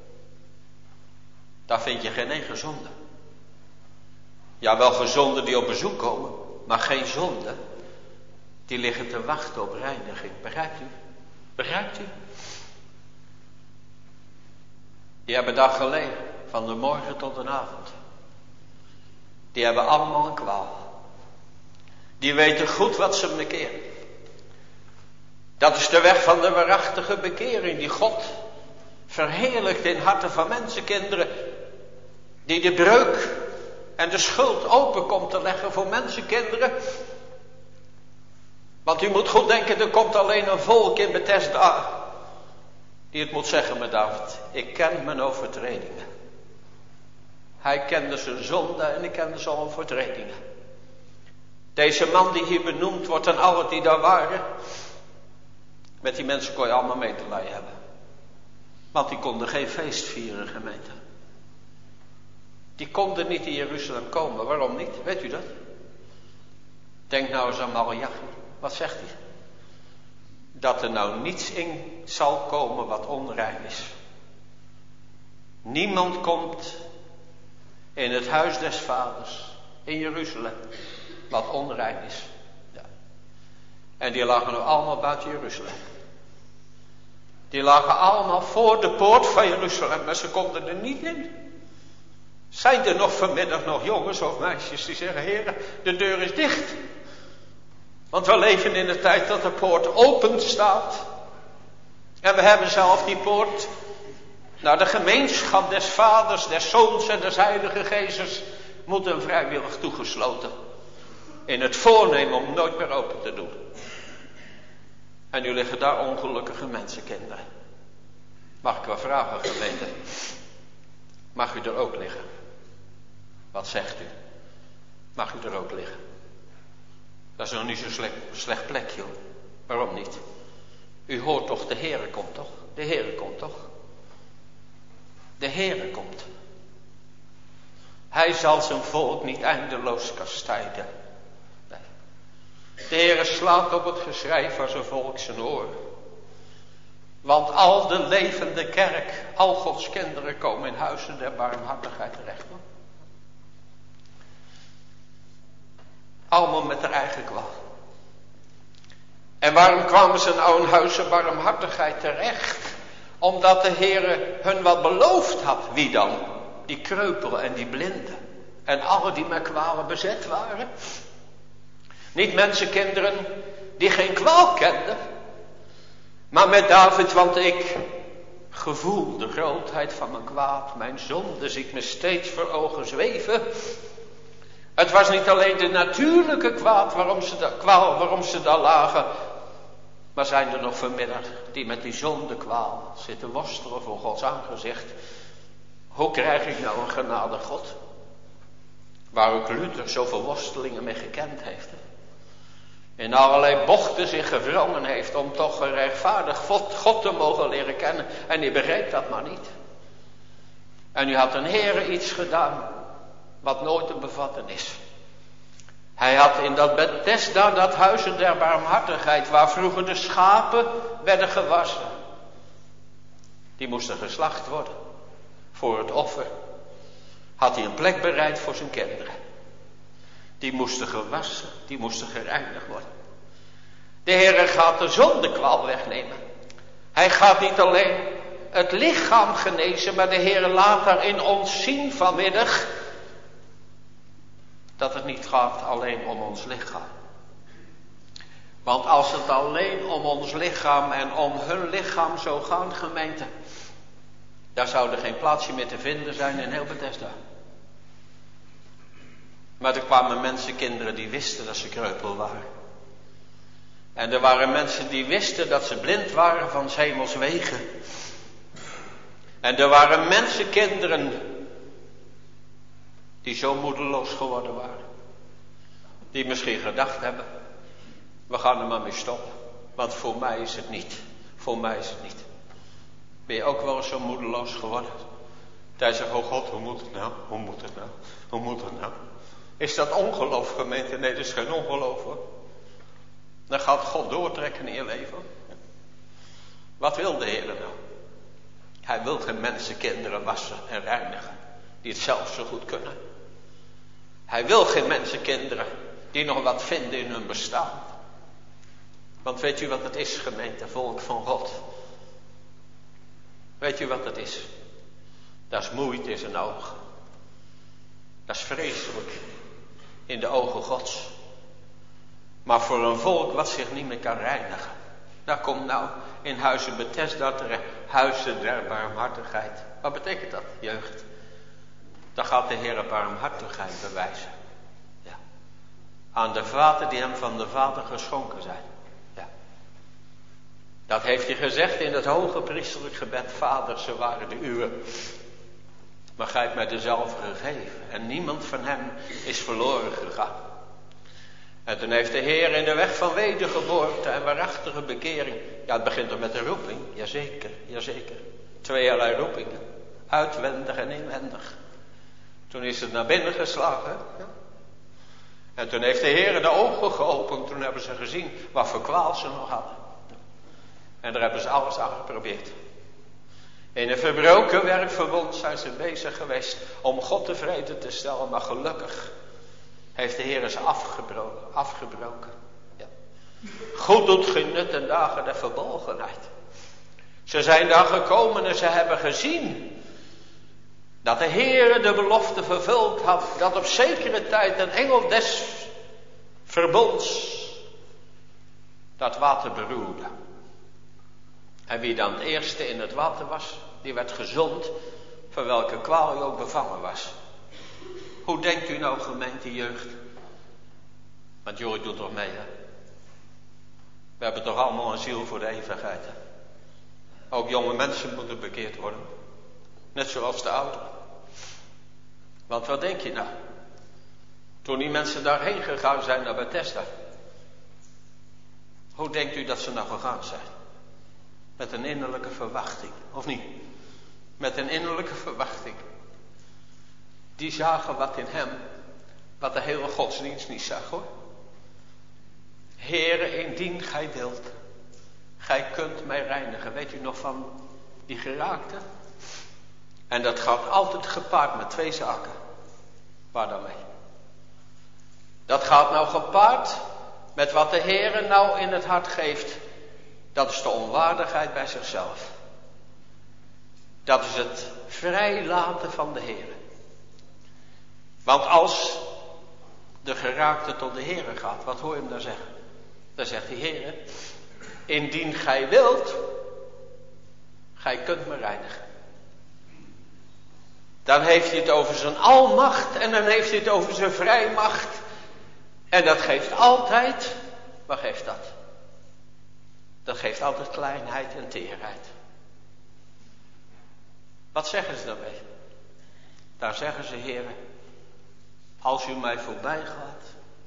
Daar vind je geen één gezonde. Ja, wel gezonden die op bezoek komen, maar geen zonde. Die liggen te wachten op reiniging. Begrijpt u? Begrijpt u? Die hebben daar gelegen, van de morgen tot de avond. Die hebben allemaal een kwaal. Die weten goed wat ze bekeren. Dat is de weg van de waarachtige bekering die God verheerlijkt in harten van mensenkinderen. Die de breuk en de schuld open komt te leggen voor mensenkinderen. Want u moet goed denken, er komt alleen een volk in Bethesda die het moet zeggen met David. Ik ken mijn overtredingen. Hij kende zijn zonde en ik kende zijn overtredingen. Deze man die hier benoemd wordt en alle die daar waren. Met die mensen kon je allemaal medelijden hebben. Want die konden geen feest vieren, gemeente. Die konden niet in Jeruzalem komen. Waarom niet? Weet u dat? Denk nou eens aan Malachi. Wat zegt hij? Dat er nou niets in zal komen wat onrein is. Niemand komt in het huis des vaders in Jeruzalem wat onrein is. Ja. En die lagen nu allemaal buiten Jeruzalem. Die lagen allemaal voor de poort van Jeruzalem, maar ze konden er niet in. Zijn er nog vanmiddag nog jongens of meisjes die zeggen, Heer, de deur is dicht. Want we leven in de tijd dat de poort open staat. En we hebben zelf die poort naar de gemeenschap des vaders, des zoons en des heilige geestes moeten vrijwillig toegesloten. In het voornemen om nooit meer open te doen. En nu liggen daar ongelukkige mensenkinderen. Mag ik wel vragen, gemeente? Mag u er ook liggen? Wat zegt u? Mag u er ook liggen? Dat is nog niet zo'n slecht plekje hoor. Waarom niet? U hoort toch, de Heere komt toch? De Heere komt toch? De Heere komt. Hij zal zijn volk niet eindeloos kastijden. Nee. De Heere slaat op het geschrei van zijn volk zijn oor. Want al de levende kerk, al Gods kinderen komen in huizen der barmhartigheid terecht. Allemaal met haar eigen kwaal. En waarom kwamen ze nou in huizen barmhartigheid terecht? Omdat de Heere hun wat beloofd had. Wie dan? Die kreupelen en die blinden. En alle die met kwalen bezet waren. Niet mensenkinderen die geen kwaal kenden. Maar met David, want ik gevoel de grootheid van mijn kwaad. Mijn zonde ziet me steeds voor ogen zweven. Het was niet alleen de natuurlijke kwaad waarom ze daar lagen. Maar zijn er nog vanmiddag die met die zondekwaal zitten worstelen voor Gods aangezicht. Hoe krijg ik nou een genade God? Waar ook Luther zoveel worstelingen mee gekend heeft. In allerlei bochten zich gewrongen heeft om toch een rechtvaardig God te mogen leren kennen. En die begreep dat maar niet. En nu had een Heere iets gedaan wat nooit te bevatten is. Hij had in dat Bethesda, dat huizen der barmhartigheid, waar vroeger de schapen werden gewassen. Die moesten geslacht worden voor het offer. Had hij een plek bereid voor zijn kinderen. Die moesten gewassen, die moesten gereinigd worden. De Heere gaat de zondekwaal wegnemen. Hij gaat niet alleen het lichaam genezen, maar de Heere laat daarin ons zien vanmiddag dat het niet gaat alleen om ons lichaam. Want als het alleen om ons lichaam en om hun lichaam zou gaan, gemeente, daar zou er geen plaatsje meer te vinden zijn in heel Bethesda. Maar er kwamen mensenkinderen die wisten dat ze kreupel waren. En er waren mensen die wisten dat ze blind waren van 's hemels wegen. En er waren mensenkinderen die zo moedeloos geworden waren. Die misschien gedacht hebben, we gaan er maar mee stoppen. Want voor mij is het niet. Voor mij is het niet. Ben je ook wel eens zo moedeloos geworden? Dat je zegt, oh God, hoe moet het nou? Hoe moet het nou? Hoe moet het nou? Is dat ongeloof, gemeente? Nee, dat is geen ongeloof hoor. Dan gaat God doortrekken in je leven. Wat wil de Heer nou? Hij wil geen mensenkinderen wassen en reinigen. Die het zelf zo goed kunnen. Hij wil geen mensenkinderen die nog wat vinden in hun bestaan. Want weet u wat het is, gemeente, volk van God? Weet u wat het is? Dat is moeite in zijn ogen. Dat is vreselijk in de ogen Gods. Maar voor een volk wat zich niet meer kan reinigen. Daar komt nou in huizen Bethesda terecht. Huizen der barmhartigheid. Wat betekent dat, jeugd? Dan gaat de Heer barmhartigheid bewijzen. Ja. Aan de vaten die hem van de Vader geschonken zijn. Ja. Dat heeft hij gezegd in het hoge priesterlijk gebed. Vader, ze waren de uwe. Maar gij hebt mij dezelfde gegeven. En niemand van hem is verloren gegaan. En toen heeft de Heer in de weg van wedergeboorte en waarachtige bekering. Ja, het begint er met de roeping. Jazeker, jazeker. Tweeërlei roepingen. Uitwendig en inwendig. Toen is het naar binnen geslagen. Ja. En toen heeft de Heer de ogen geopend. Toen hebben ze gezien wat voor kwaal ze nog hadden. En daar hebben ze alles aan geprobeerd. In een verbroken werkverbond zijn ze bezig geweest om God tevreden te stellen. Maar gelukkig heeft de Heer ze afgebroken. Ja. Goed doet geen nut en dagen der verbolgenheid. Ze zijn daar gekomen en ze hebben gezien dat de Heer de belofte vervuld had. Dat op zekere tijd een engel des verbonds dat water beroerde. En wie dan het eerste in het water was, die werd gezond, van welke kwaal hij ook bevangen was. Hoe denkt u nou, gemeente jeugd? Want jullie doet toch mee, hè? We hebben toch allemaal een ziel voor de eeuwigheid, hè? Ook jonge mensen moeten bekeerd worden. Net zoals de ouderen. Want wat denk je nou? Toen die mensen daarheen gegaan zijn naar Bethesda. Hoe denkt u dat ze nou gegaan zijn? Met een innerlijke verwachting, of niet? Met een innerlijke verwachting. die zagen wat in hem, wat de hele godsdienst niet zag hoor. Heere, indien gij wilt, gij kunt mij reinigen. Weet u nog van die geraakte? En dat gaat altijd gepaard met 2 zaken. Waar dan mee? Dat gaat nou gepaard met wat de Heere nou in het hart geeft. Dat is de onwaardigheid bij zichzelf. Dat is het vrijlaten van de Heere. Want als de geraakte tot de Heere gaat, wat hoor je hem dan zeggen? Dan zegt de Heere, indien gij wilt, gij kunt me reinigen. Dan heeft hij het over zijn almacht en dan heeft hij het over zijn vrijmacht. En dat geeft altijd, wat geeft dat? Dat geeft altijd kleinheid en teerheid. Wat zeggen ze daarmee? Daar zeggen ze, Heere, als u mij voorbij gaat,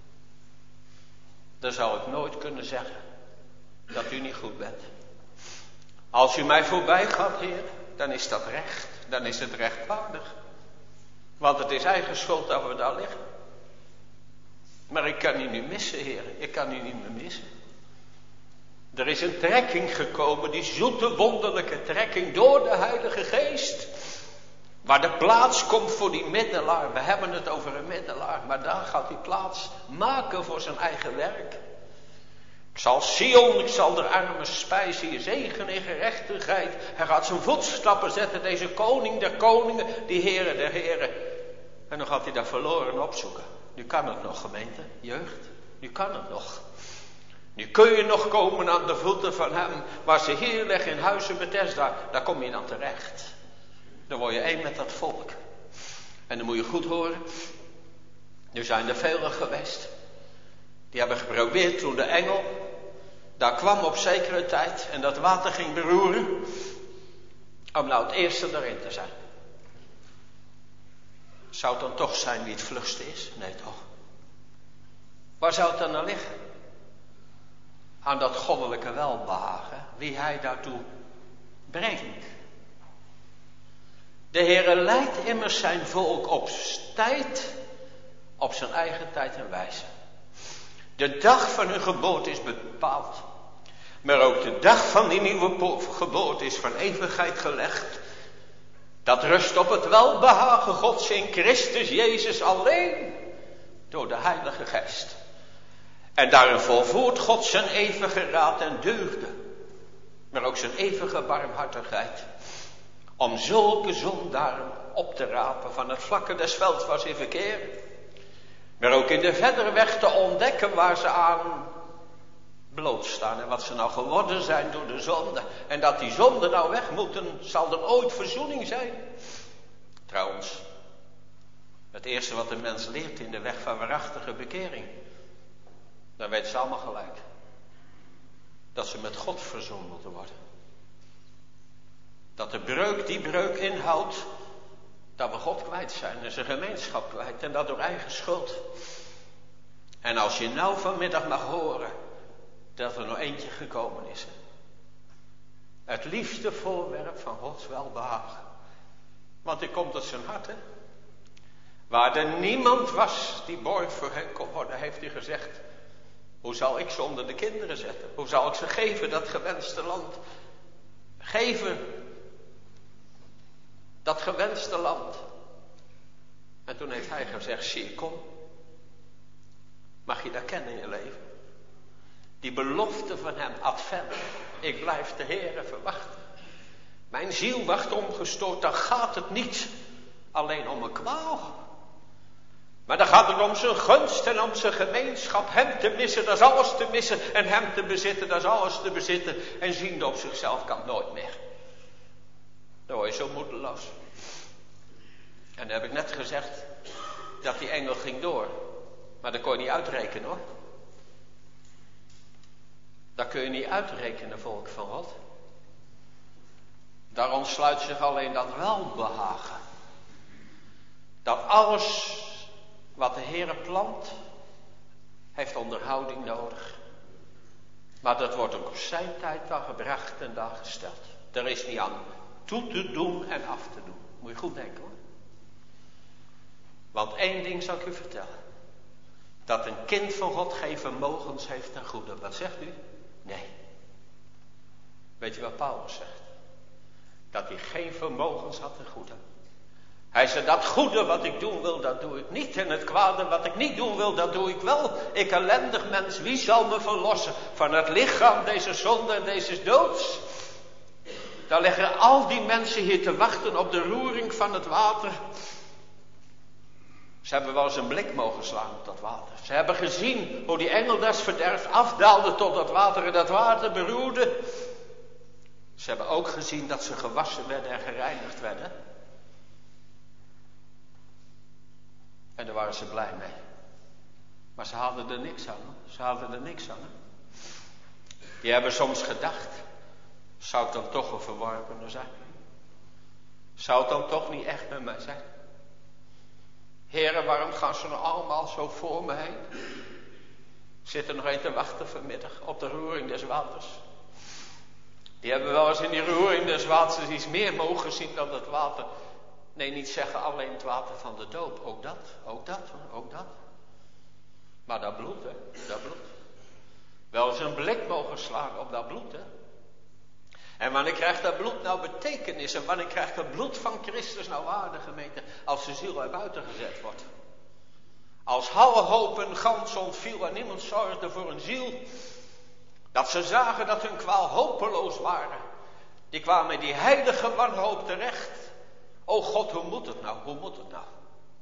dan zou ik nooit kunnen zeggen dat u niet goed bent. Als u mij voorbij gaat, Heer, dan is dat recht. Dan is het rechtvaardig. Want het is eigen schuld dat we daar liggen. Maar ik kan u niet missen, Heer. Ik kan u niet meer missen. Er is een trekking gekomen, die zoete wonderlijke trekking door de Heilige Geest. Waar de plaats komt voor die middelaar. We hebben het over een middelaar, maar daar gaat hij plaats maken voor zijn eigen werk. Ik zal Sion, ik zal de armen spijzen, je zegen in gerechtigheid. Hij gaat zijn voetstappen zetten, deze koning der koningen, die Heere der heren. En dan gaat hij daar verloren opzoeken. Nu kan het nog, gemeente, jeugd, nu kan het nog. Nu kun je nog komen aan de voeten van hem, waar ze hier liggen in huizen Bethesda, daar kom je dan terecht. Dan word je één met dat volk. En dan moet je goed horen, nu zijn er velen geweest. Die hebben geprobeerd toen de engel daar kwam op zekere tijd en dat water ging beroeren, om nou het eerste erin te zijn. Zou het dan toch zijn wie het vlugste is? Nee toch? Waar zou het dan aan liggen? Aan dat goddelijke welbehagen, wie hij daartoe brengt. De Heere leidt immers zijn volk op tijd, op zijn eigen tijd en wijze. De dag van hun geboorte is bepaald. Maar ook de dag van die nieuwe geboorte is van eeuwigheid gelegd. Dat rust op het welbehagen Gods in Christus Jezus alleen. Door de Heilige Geest. En daarin volvoert God zijn eeuwige raad en deugde. Maar ook zijn eeuwige barmhartigheid. Om zulke zondaren op te rapen van het vlakke des velds waar ze verkeren. Maar ook in de verdere weg te ontdekken waar ze aan blootstaan. En wat ze nou geworden zijn door de zonde. En dat die zonden nou weg moeten, zal er ooit verzoening zijn. Trouwens, het eerste wat de mens leert in de weg van waarachtige bekering. Dan weten ze allemaal gelijk. Dat ze met God verzoend moeten worden. Dat de breuk die breuk inhoudt. Dat we God kwijt zijn en zijn gemeenschap kwijt. En dat door eigen schuld. En als je nou vanmiddag mag horen. Dat er nog eentje gekomen is. Het liefste voorwerp van Gods welbehagen. Want hij komt uit zijn hart. Hè? Waar er niemand was die borg voor hen kon worden. Heeft hij gezegd. Hoe zal ik ze onder de kinderen zetten? Hoe zal ik ze geven dat gewenste land? Geven. Dat gewenste land. En toen heeft hij gezegd, zie, kom. Mag je dat kennen in je leven? Die belofte van hem, advent. Ik blijf de Heere verwachten. Mijn ziel wacht ongestoord. Dan gaat het niet alleen om een kwaal. Maar dan gaat het om zijn gunst en om zijn gemeenschap. Hem te missen, dat is alles te missen. En hem te bezitten, dat is alles te bezitten. En ziende op zichzelf kan nooit meer. Dan word je zo moedeloos. En dan heb ik net gezegd dat die engel ging door. Maar dat kon je niet uitrekenen hoor. Dat kun je niet uitrekenen, volk van God. Daar ontsluit zich alleen dat welbehagen. Dat alles wat de Heere plant, heeft onderhouding nodig. Maar dat wordt ook op zijn tijd dan gebracht en dan gesteld. Er is niet aan toe te doen en af te doen. Moet je goed denken hoor. Want één ding zal ik u vertellen. Dat een kind van God geen vermogens heeft ten goede. Wat zegt u? Nee. Weet je wat Paulus zegt? Dat hij geen vermogens had ten goede. Hij zei, dat goede wat ik doen wil, dat doe ik niet. En het kwade wat ik niet doen wil, dat doe ik wel. Ik ellendig mens, wie zal me verlossen van het lichaam, deze zonde en deze doods? Daar liggen al die mensen hier te wachten op de roering van het water. Ze hebben wel eens een blik mogen slaan op dat water. Ze hebben gezien hoe die engel des verderfs afdaalde tot dat water en dat water beroerde. Ze hebben ook gezien dat ze gewassen werden en gereinigd werden. En daar waren ze blij mee. Maar ze hadden er niks aan. Ze hadden er niks aan. Die hebben soms gedacht, zou het dan toch een verworpene zijn? Zou het dan toch niet echt met mij zijn? Heren, waarom gaan ze nou allemaal zo voor me heen? Ik zit er nog een te wachten vanmiddag op de roering des waters. Die hebben wel eens in die roering des waters iets meer mogen zien dan het water. Nee, niet zeggen alleen het water van de doop. Ook dat. Maar dat bloed, hè. Dat bloed. Wel eens een blik mogen slaan op dat bloed, hè. En wanneer krijgt dat bloed nou betekenis? En wanneer krijgt het bloed van Christus nou waarde, gemeente? Als de ziel er buiten gezet wordt. Als alle hoop en gans ontviel en niemand zorgde voor een ziel. Dat ze zagen dat hun kwaal hopeloos waren. Die kwamen in die heilige wanhoop terecht. O God, hoe moet het nou? Hoe moet het nou?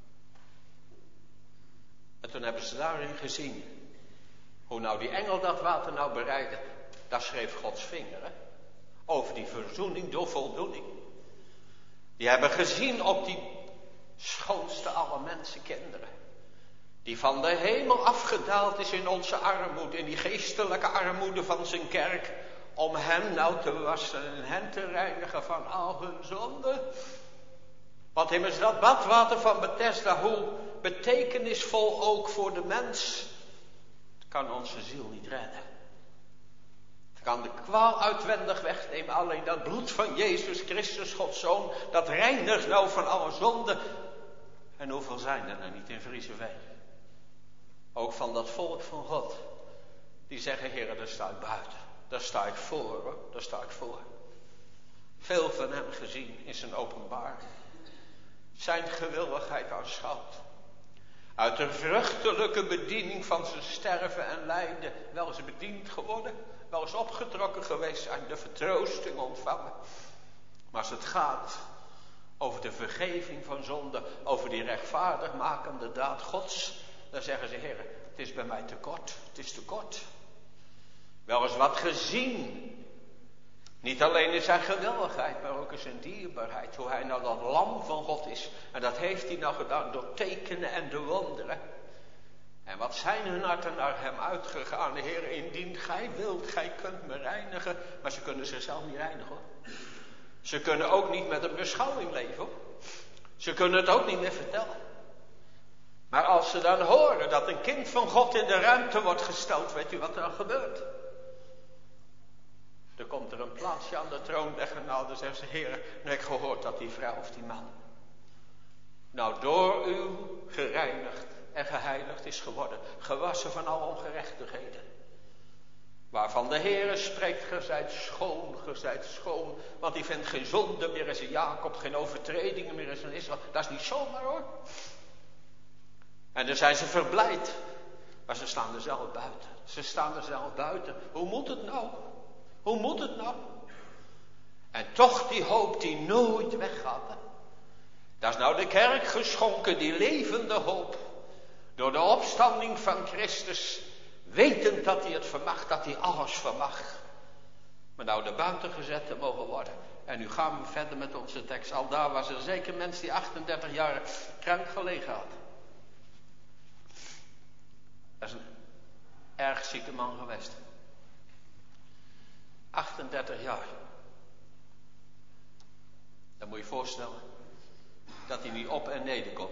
En toen hebben ze daarin gezien. Hoe nou die engel dat water nou bereidde. Daar schreef Gods vinger, hè? Over die verzoening door voldoening. Die hebben gezien op die schoonste alle mensenkinderen. Die van de hemel afgedaald is in onze armoede. In die geestelijke armoede van zijn kerk. Om hen nou te wassen en hen te reinigen van al hun zonden. Want immers dat badwater van Bethesda, hoe betekenisvol ook voor de mens. Het kan onze ziel niet redden. Het kan de kwaal uitwendig wegnemen. Alleen dat bloed van Jezus Christus, Gods Zoon, dat reinigt nou van alle zonden. En hoeveel zijn er nou niet in Vriezenveen? Ook van dat volk van God. Die zeggen, Heer, daar sta ik buiten. Daar sta ik voor, hoor. Daar sta ik voor. Veel van hem gezien in zijn openbaar. Zijn gewilligheid aanschouwd. Uit de vruchtelijke bediening van zijn sterven en lijden. Wel eens bediend geworden. Wel eens opgetrokken geweest zijn. De vertroosting ontvangen. Maar als het gaat over de vergeving van zonde. Over die rechtvaardigmakende daad Gods. Dan zeggen ze, Heer, het is bij mij te kort. Het is te kort. Wel eens wat gezien. Niet alleen in zijn gewilligheid, maar ook in zijn dierbaarheid. Hoe hij nou dat lam van God is. En dat heeft hij nou gedaan door tekenen en de wonderen. En wat zijn hun harten naar hem uitgegaan. Heer, indien gij wilt, gij kunt me reinigen. Maar ze kunnen zichzelf niet reinigen, hoor. Ze kunnen ook niet met een beschouwing leven, hoor. Ze kunnen het ook niet meer vertellen. Maar als ze dan horen dat een kind van God in de ruimte wordt gesteld, weet u wat er dan gebeurt? Dan komt er een plaatsje aan de troon der genade. Dan zegt ze, Heer, nu heb ik gehoord dat die vrouw of die man nou door u gereinigd en geheiligd is geworden. Gewassen van alle ongerechtigheden. Waarvan de Heer spreekt, ge zijt schoon. Want die vindt geen zonde meer in zijn Jacob, geen overtredingen meer in zijn Israël. Dat is niet zomaar, hoor. En dan zijn ze verblijd. Maar ze staan er zelf buiten. Ze staan er zelf buiten. Hoe moet het nou? Hoe moet het nou? En toch die hoop die nooit weggaat. Hè? Dat is nou de kerk geschonken, die levende hoop. Door de opstanding van Christus. Wetend dat hij het vermag, dat hij alles vermag. Maar nou de buiten gezet te mogen worden. En nu gaan we verder met onze tekst. Al daar was er zeker mens die 38 jaar krank gelegen had. Dat is een erg zieke man geweest. 38 jaar. Dan moet je je voorstellen dat hij niet op en neder kon.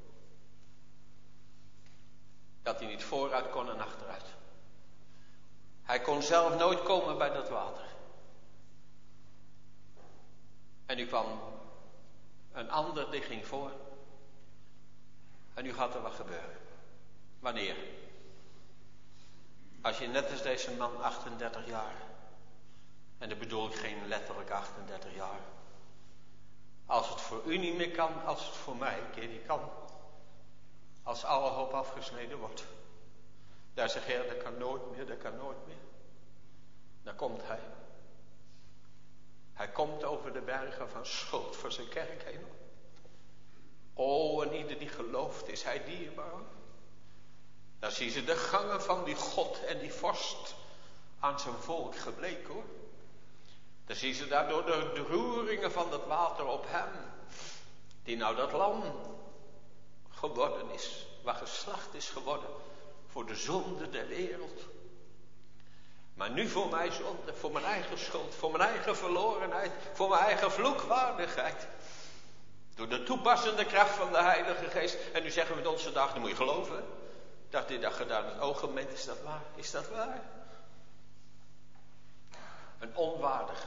Dat hij niet vooruit kon en achteruit. Hij kon zelf nooit komen bij dat water. En nu kwam een ander die ging voor. En nu gaat er wat gebeuren. Wanneer? Als je net als deze man 38 jaar, en dat bedoel ik geen letterlijk 38 jaar. Als het voor u niet meer kan, als het voor mij een keer niet kan. Als alle hoop afgesneden wordt. Daar zeg je, dat kan nooit meer, dat kan nooit meer. Dan komt hij. Hij komt over de bergen van schuld voor zijn kerk heen. O, en ieder die gelooft, is hij dierbaar. Dan zien ze de gangen van die God en die vorst aan zijn volk gebleken, hoor. Dan zien ze daardoor de roeringen van het water op hem, die nou dat lam geworden is, waar geslacht is geworden voor de zonde der wereld. Maar nu voor mijn zonde, voor mijn eigen schuld, voor mijn eigen verlorenheid, voor mijn eigen vloekwaardigheid. Door de toepassende kracht van de Heilige Geest. En nu zeggen we in onze dag, dan moet je geloven, dat dit dat gedaan het ooggemeent, is dat waar? Is dat waar? Een onwaardige,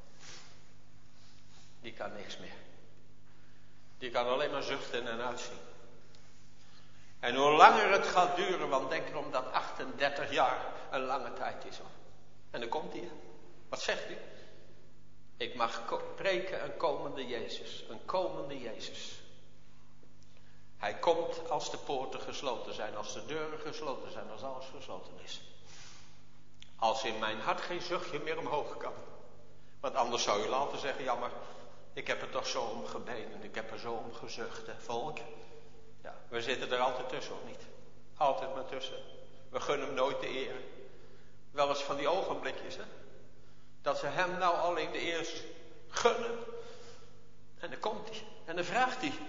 die kan niks meer. Die kan alleen maar zuchten en uitzien. En hoe langer het gaat duren, want denk erom dat 38 jaar een lange tijd is, hoor. En dan komt hij. Wat zegt hij? Ik mag preken een komende Jezus. Een komende Jezus. Hij komt als de poorten gesloten zijn, als de deuren gesloten zijn, als alles gesloten is. Als in mijn hart geen zuchtje meer omhoog kan. Want anders zou je later zeggen, ja maar ik heb er toch zo om gebeden, ik heb er zo om gezucht, hè, volk. Ja, we zitten er altijd tussen, of niet? Altijd maar tussen. We gunnen hem nooit de eer. Wel eens van die ogenblikjes, hè. Dat ze hem nou alleen de eer gunnen. En dan komt hij. En dan vraagt hij.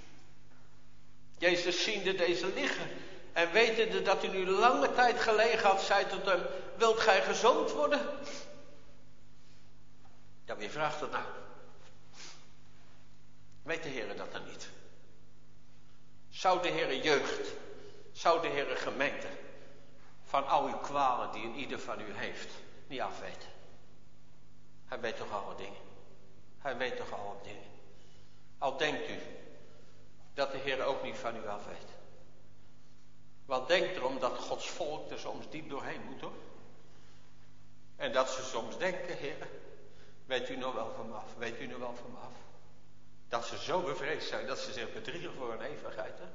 Jezus ziende deze liggen. En wetende dat hij nu lange tijd gelegen had, zei tot hem, wilt gij gezond worden? Ja, wie vraagt dat nou? Weet de Heer dat dan niet? Zou de Heer jeugd, zou de Heer gemeente, van al uw kwalen die een ieder van u heeft, niet afweten? Hij weet toch alle dingen? Hij weet toch alle dingen? Al denkt u dat de Heer ook niet van u afweet. Want denk erom dat Gods volk er soms diep doorheen moet, hoor. En dat ze soms denken, Heer, weet u nou wel van me af? Weet u nou wel van me af? Dat ze zo bevreesd zijn dat ze zich bedriegen voor een eeuwigheid, hè?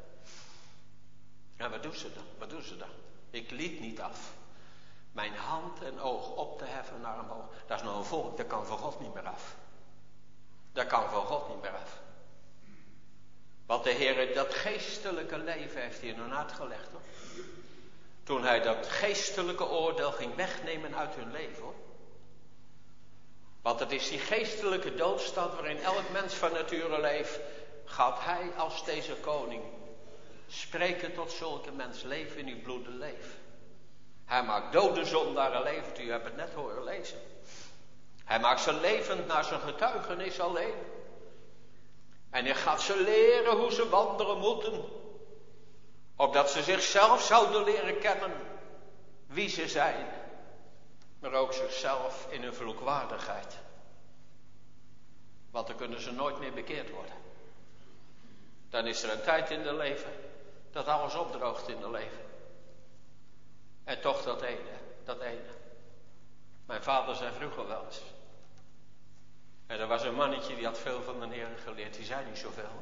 En wat doen ze dan? Wat doen ze dan? Ik liet niet af mijn hand en oog op te heffen naar omhoog. Dat is nou een volk, dat kan van God niet meer af. Dat kan van God niet meer af. Want de Heer, dat geestelijke leven heeft hij in hun hart gelegd, hoor. Toen hij dat geestelijke oordeel ging wegnemen uit hun leven, hoor. Want het is die geestelijke doodstand waarin elk mens van nature leeft. Gaat hij als deze koning spreken tot zulke mens, leven in uw bloeden leef. Hij maakt dode zondaren levend, u hebt het net horen lezen. Hij maakt ze levend naar zijn getuigenis alleen. En hij gaat ze leren hoe ze wandelen moeten. Opdat ze zichzelf zouden leren kennen wie ze zijn. Maar ook zichzelf in hun vloekwaardigheid. Want dan kunnen ze nooit meer bekeerd worden. Dan is er een tijd in het leven dat alles opdroogt in het leven. En toch dat ene. Mijn vader zei vroeger wel eens. En er was een mannetje die had veel van de Heer geleerd, die zei niet zoveel.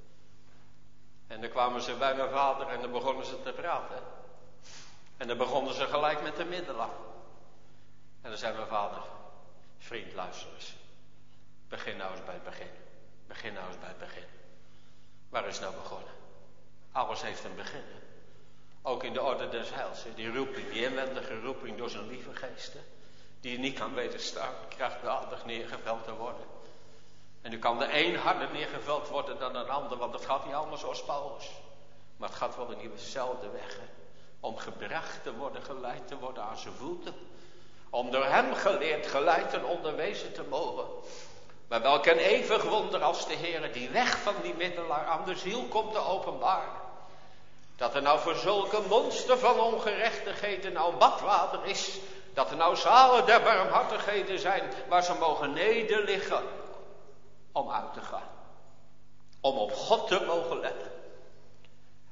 En dan kwamen ze bij mijn vader en dan begonnen ze te praten. En dan begonnen ze gelijk met de middelen. En dan zei mijn vader, vriend luister eens. Begin nou eens bij het begin. Begin nou eens bij het begin. Waar is nou begonnen? Alles heeft een begin. Ook in de orde des heils. Die roeping, die inwendige roeping door zijn lieve geesten. Die je niet kan wederstaan. Krachtdadig neergeveld te worden. En nu kan de een harder neergeveld worden dan een ander. Want het gaat niet allemaal zoals Paulus. Maar het gaat wel in diezelfde weg. Hè? Om gebracht te worden, geleid te worden aan zijn voeten. Om door hem geleerd, geleid en onderwezen te mogen. Maar welk een eeuwig wonder als de Heer die weg van die middelaar aan de ziel komt te openbaren. Dat er nou voor zulke monster van ongerechtigheden nou badwater is. Dat er nou zalen der barmhartigheden zijn waar ze mogen nederliggen om uit te gaan. Om op God te mogen letten.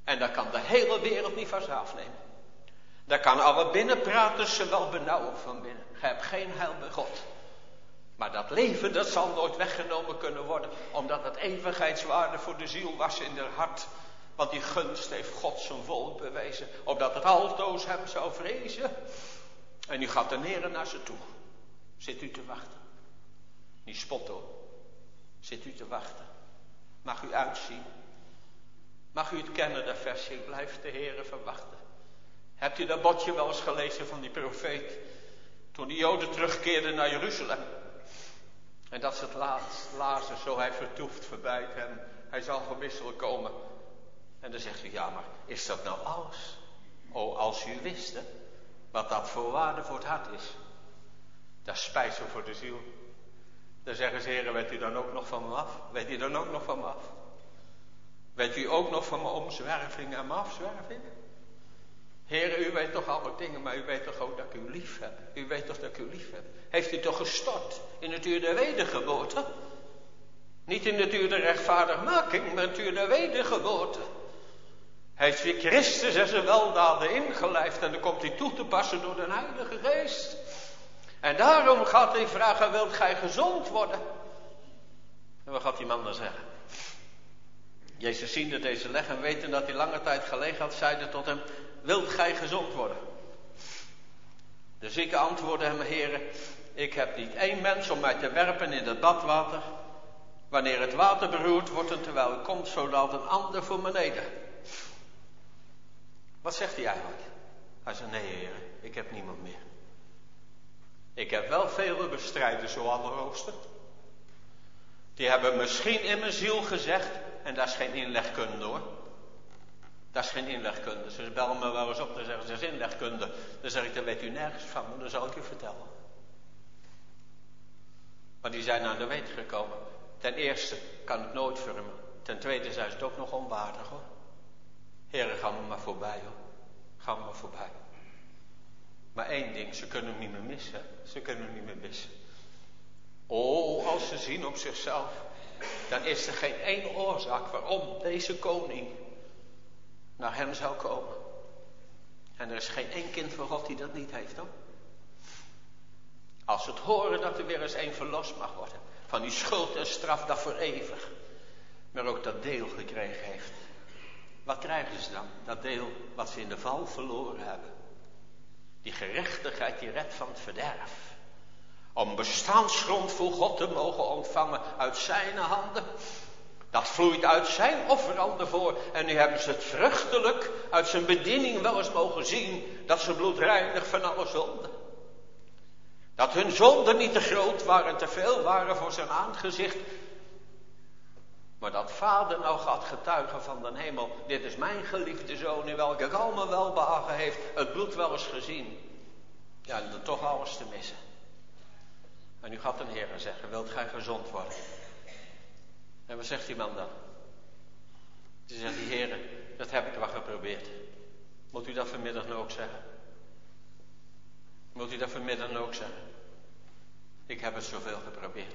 En dat kan de hele wereld niet van ze afnemen. Daar kan alle binnenpraters ze wel benauwen van binnen. Je hebt geen heil bij God. Maar dat leven, dat zal nooit weggenomen kunnen worden. Omdat het eeuwigheidswaarde voor de ziel was in haar hart. Want die gunst heeft God zijn volk bewezen. Opdat het altoos hem zou vrezen. En nu gaat de Heer naar ze toe. Zit u te wachten? Niet spotto. Zit u te wachten? Mag u uitzien? Mag u het kennen, dat versje? Ik blijf de Heere verwachten. Hebt u dat botje wel eens gelezen van die profeet? Toen de Joden terugkeerden naar Jeruzalem. En dat ze het laatst lazen, zo hij vertoeft, verbijt hem. Hij zal gewisseld komen. En dan zegt u, ja, maar is dat nou alles? Oh, als u wist, hè, wat dat voor waarde voor het hart is. Dat is spijsel voor de ziel. Dan zeggen ze, Heere, weet u dan ook nog van me af? Weet u dan ook nog van me af? Weet u ook nog van mijn omzwerving en mijn afzwerving? Heere, u weet toch alle dingen, maar u weet toch ook dat ik u lief heb? U weet toch dat ik u lief heb? Heeft u toch gestort in het uur der wedergeboorte? Niet in het uur der rechtvaardigmaking, maar in het uur der wedergeboorte. Heeft u Christus en zijn weldaden ingelijfd en dan komt hij toe te passen door de Heilige Geest. En daarom gaat hij vragen, wilt gij gezond worden? En wat gaat die man dan zeggen? Jezus ziende deze leg en weten dat hij lange tijd gelegen had, zeide tot hem, wilt gij gezond worden? De zieke antwoordde hem, Heere, ik heb niet één mens om mij te werpen in het badwater. Wanneer het water beroerd wordt en terwijl ik komt, zo laat een ander voor me neder. Wat zegt hij eigenlijk? Hij zei, nee Heere, ik heb niemand meer. Ik heb wel vele bestrijders, zo allerhoogste. Die hebben misschien in mijn ziel gezegd, en dat is geen inlegkunde hoor. Dat is geen inlegkunde. Ze bellen me wel eens op en zeggen, dat is inlegkunde. Dan zeg ik, daar weet u nergens van, maar dan zal ik u vertellen. Maar die zijn aan de weet gekomen. Ten eerste kan het nooit voor hem. Ten tweede zijn ze het ook nog onwaardig hoor. Heren, ga me maar voorbij hoor. Ga me maar voorbij. Maar één ding, ze kunnen hem niet meer missen. Ze kunnen hem niet meer missen. Oh, als ze zien op zichzelf, dan is er geen één oorzaak waarom deze koning naar hem zou komen. En er is geen één kind van God die dat niet heeft hoor. Als ze het horen dat er weer eens één verlost mag worden. Van die schuld en straf dat voor eeuwig. Maar ook dat deel gekregen heeft. Wat krijgen ze dan? Dat deel wat ze in de val verloren hebben. Die gerechtigheid die redt van het verderf. Om bestaansgrond voor God te mogen ontvangen uit zijn handen. Dat vloeit uit zijn offeranden voor. En nu hebben ze het vruchtelijk uit zijn bediening wel eens mogen zien. Dat ze bloedreinig van alle zonden. Dat hun zonden niet te groot waren, te veel waren voor zijn aangezicht. Maar dat vader nou gaat getuigen van de hemel. Dit is mijn geliefde zoon in welke ik al mijn welbehagen heeft. Het bloed wel eens gezien. Ja, en dan toch alles te missen. En nu gaat een Heer zeggen, wilt gij gezond worden? En wat zegt die man dan? Ze zegt, die Heer, dat heb ik wel geprobeerd. Moet u dat vanmiddag nou ook zeggen? Moet u dat vanmiddag nou ook zeggen? Ik heb het zoveel geprobeerd.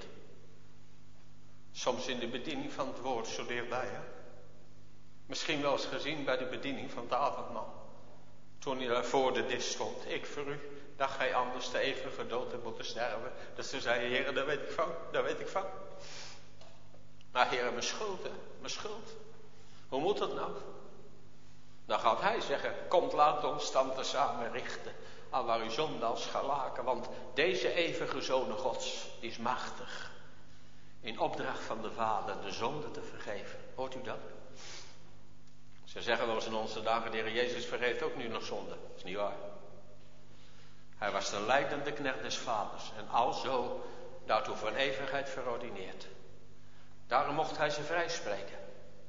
Soms in de bediening van het woord zo dichtbij, hè? Misschien wel eens gezien bij de bediening van het avondmaal. Toen hij daar voor de dis stond. Ik voor u, dat gij anders de eeuwige dood hebt moeten sterven. Dus ze zei, Heer, daar weet ik van, daar weet ik van. Maar Heer, mijn schuld, hè? Mijn schuld. Hoe moet dat nou? Dan gaat hij zeggen, komt laat ons dan tezamen richten. Aan waar uw zonde als schalaken. Want deze eeuwige Zoon Gods, die is machtig. In opdracht van de Vader de zonde te vergeven. Hoort u dat? Ze zeggen wel eens in onze dagen, de Heer Jezus vergeeft ook nu nog zonde. Dat is niet waar. Hij was de lijdende knecht des Vaders. En alzo daartoe voor een eeuwigheid verordineerd. Daarom mocht hij ze vrijspreken.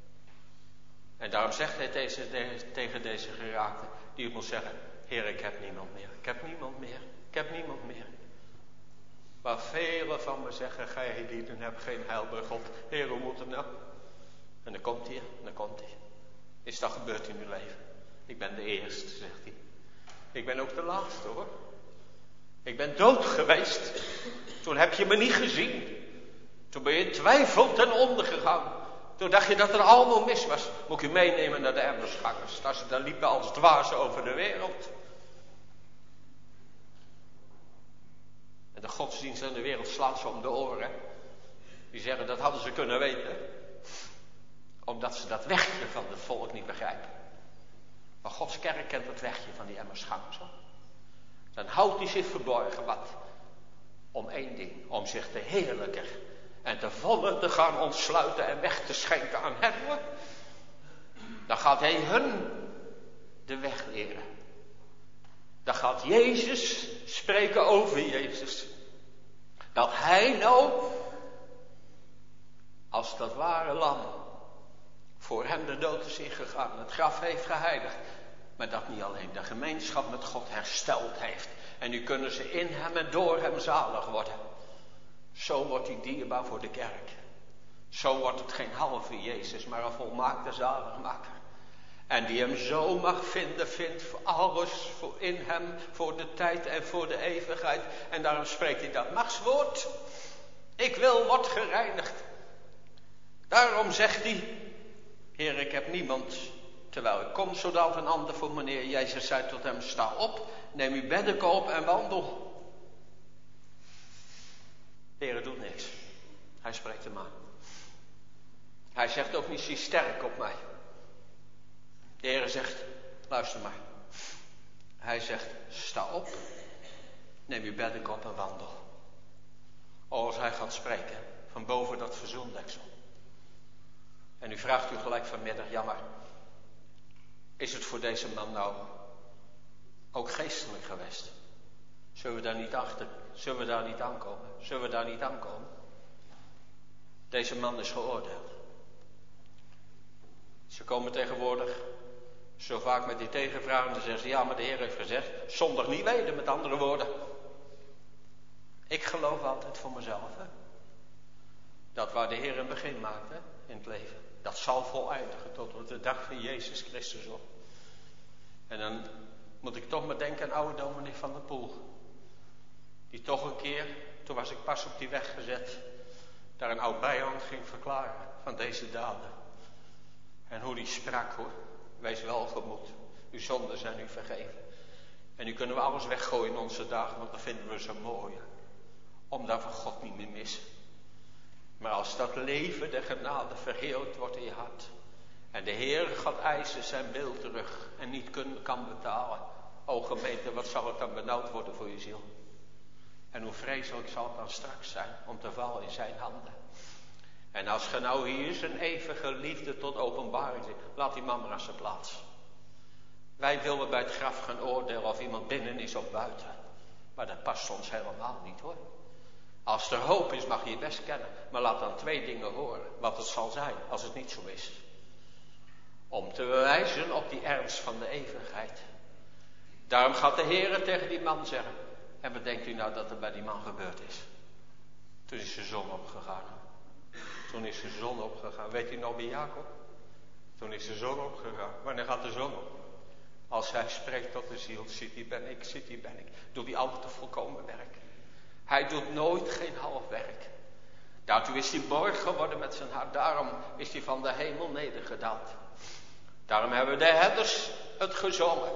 En daarom zegt hij tegen deze geraakte, die het moet zeggen, Heer, ik heb niemand meer. Ik heb niemand meer. Ik heb niemand meer. Waar velen van me zeggen, gij lieden hebt geen heil bij God. Heer, hoe moet het nou? En dan komt hij, en dan komt hij. Is dat gebeurd in uw leven? Ik ben de eerste, zegt hij. Ik ben ook de laatste, hoor. Ik ben dood geweest. Toen heb je me niet gezien. Toen ben je in twijfel ten onder gegaan. Toen dacht je dat er allemaal mis was. Moet ik u meenemen naar de Emmersgangers. Daar liepen als dwazen over de wereld. En de godsdienst en de wereld slaan ze om de oren. Die zeggen dat hadden ze kunnen weten. Omdat ze dat wegje van het volk niet begrijpen. Maar Gods kerk kent het wegje van die Emmersgangers. Dan houdt hij zich verborgen wat? Om één ding. Om zich te heerlijker en te volle te gaan ontsluiten en weg te schenken aan hem. Hoor. Dan gaat hij hun de weg leren. Dan gaat Jezus spreken over Jezus. Dat hij nou, als dat ware lam, voor hem de dood is ingegaan, het graf heeft geheiligd. Maar dat niet alleen de gemeenschap met God hersteld heeft. En nu kunnen ze in hem en door hem zalig worden. Zo wordt hij dierbaar voor de kerk. Zo wordt het geen halve Jezus, maar een volmaakte zaligmaker. En die hem zo mag vinden, vindt voor alles voor in hem, voor de tijd en voor de eeuwigheid. En daarom spreekt hij dat machtswoord. Ik wil, word gereinigd. Daarom zegt hij, Heer, ik heb niemand, terwijl ik kom, zodat een ander voor meneer Jezus zei tot hem, sta op, neem uw bedden op en wandel. De Heer doet niks. Hij spreekt hem aan. Hij zegt ook niet, zie sterk op mij. De Heer zegt, luister maar. Hij zegt, sta op, neem uw bedden op en wandel. Als hij gaat spreken, van boven dat verzoendeksel. En u vraagt u gelijk vanmiddag, ja maar, is het voor deze man nou ook geestelijk geweest? Zullen we daar niet achter? Zullen we daar niet aankomen? Zullen we daar niet aankomen? Deze man is geoordeeld. Ze komen tegenwoordig zo vaak met die tegenvragen, dan zeggen ze, ja maar de Heer heeft gezegd, zondig niet weten, met andere woorden. Ik geloof altijd voor mezelf, hè? Dat waar de Heer een begin maakt, hè, in het leven, dat zal voleindigen tot op de dag van Jezus Christus op. En dan moet ik toch maar denken aan oude dominee Van der Poel. Die toch een keer, toen was ik pas op die weg gezet, daar een oud bijhand ging verklaren van deze daden. En hoe die sprak, hoor. Wees welgemoed. Uw zonden zijn u vergeven. En nu kunnen we alles weggooien in onze dagen, want dat vinden we zo mooi. Omdat we God niet meer missen. Maar als dat leven de genade verheerlijkt wordt in je hart. En de Heer gaat eisen zijn beeld terug. En niet kan betalen. O gemeente, wat zal het dan benauwd worden voor je ziel. En hoe vreselijk zal het dan straks zijn om te vallen in zijn handen. En als je nou hier zijn eeuwige liefde tot openbaring ziet, laat die man maar aan zijn plaats. Wij willen bij het graf gaan oordelen of iemand binnen is of buiten. Maar dat past ons helemaal niet, hoor. Als er hoop is, mag je je best kennen. Maar laat dan 2 dingen horen, wat het zal zijn als het niet zo is. Om te wijzen op die ernst van de eeuwigheid. Daarom gaat de Heer tegen die man zeggen. En wat denkt u nou dat er bij die man gebeurd is? Toen is de zon opgegaan. Toen is de zon opgegaan. Weet u nog bij Jacob? Toen is de zon opgegaan. Wanneer gaat de zon op? Als hij spreekt tot de ziel. Ziet hier ben ik, ziet hier ben ik. Doet hij altijd een volkomen werk. Hij doet nooit geen half werk. Daartoe is hij borg geworden met zijn hart. Daarom is hij van de hemel nedergedaald. Daarom hebben de herders het gezongen.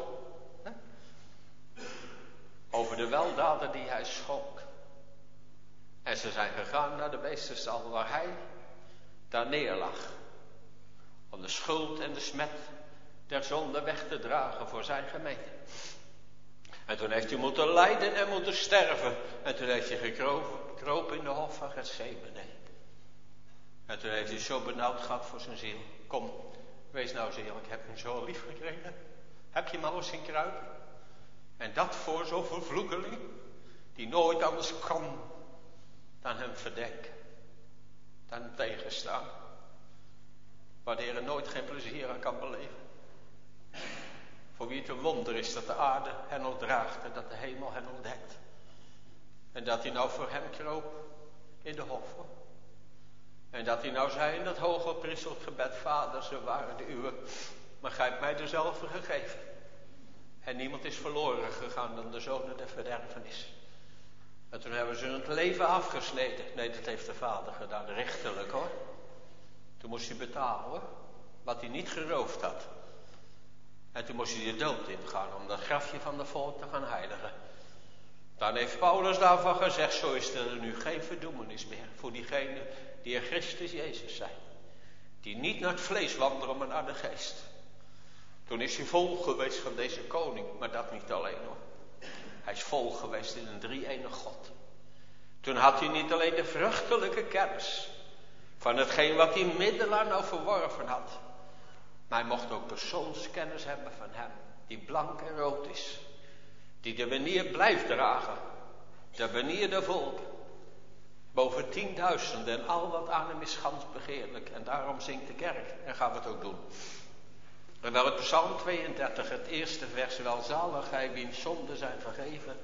Over de weldaden die hij schonk. En ze zijn gegaan naar de beestenstal waar hij daar neerlag. Om de schuld en de smet der zonde weg te dragen voor zijn gemeente. En toen heeft hij moeten lijden en moeten sterven. En toen heeft hij gekropen in de hof van Gethsemane. En toen heeft hij zo benauwd gehad voor zijn ziel. Kom, wees nou eens eerlijk, heb je hem zo lief gekregen? Heb je hem alles zien kruipen? En dat voor zo'n vervloekeling, die nooit anders kan dan hem verdenken. Dan hem tegenstaan. Waar de Heer nooit geen plezier aan kan beleven. Voor wie het een wonder is dat de aarde hen nog draagt en dat de hemel hen nog dekt. En dat hij nou voor hem kroop in de hof. En dat hij nou zei in dat hoge prisseld gebed, Vader, ze waren de uwe, maar gij hebt mij dezelfde gegeven. En niemand is verloren gegaan dan de zonen der verderfenis. En toen hebben ze het leven afgesneden. Nee, dat heeft de Vader gedaan, rechterlijk hoor. Toen moest hij betalen hoor, wat hij niet geroofd had. En toen moest hij de dood ingaan om dat grafje van de volk te gaan heiligen. Dan heeft Paulus daarvan gezegd, zo is er nu geen verdoemenis meer voor diegenen die in Christus Jezus zijn. Die niet naar het vlees wandelen, maar naar de geest. Toen is hij vol geweest van deze koning, maar dat niet alleen hoor. Hij is vol geweest in een drie-enig God. Toen had hij niet alleen de vruchtelijke kennis van hetgeen wat hij middelaar nou verworven had. Maar hij mocht ook persoonskennis hebben van hem, die blank en rood is. Die de banier blijft dragen, de banier der volken. Boven 10.000 en al wat aan hem is gans begeerlijk. En daarom zingt de kerk en gaan we het ook doen. En dan het Psalm 32, het eerste vers. Welzalig hij wiens zonden zijn vergeven.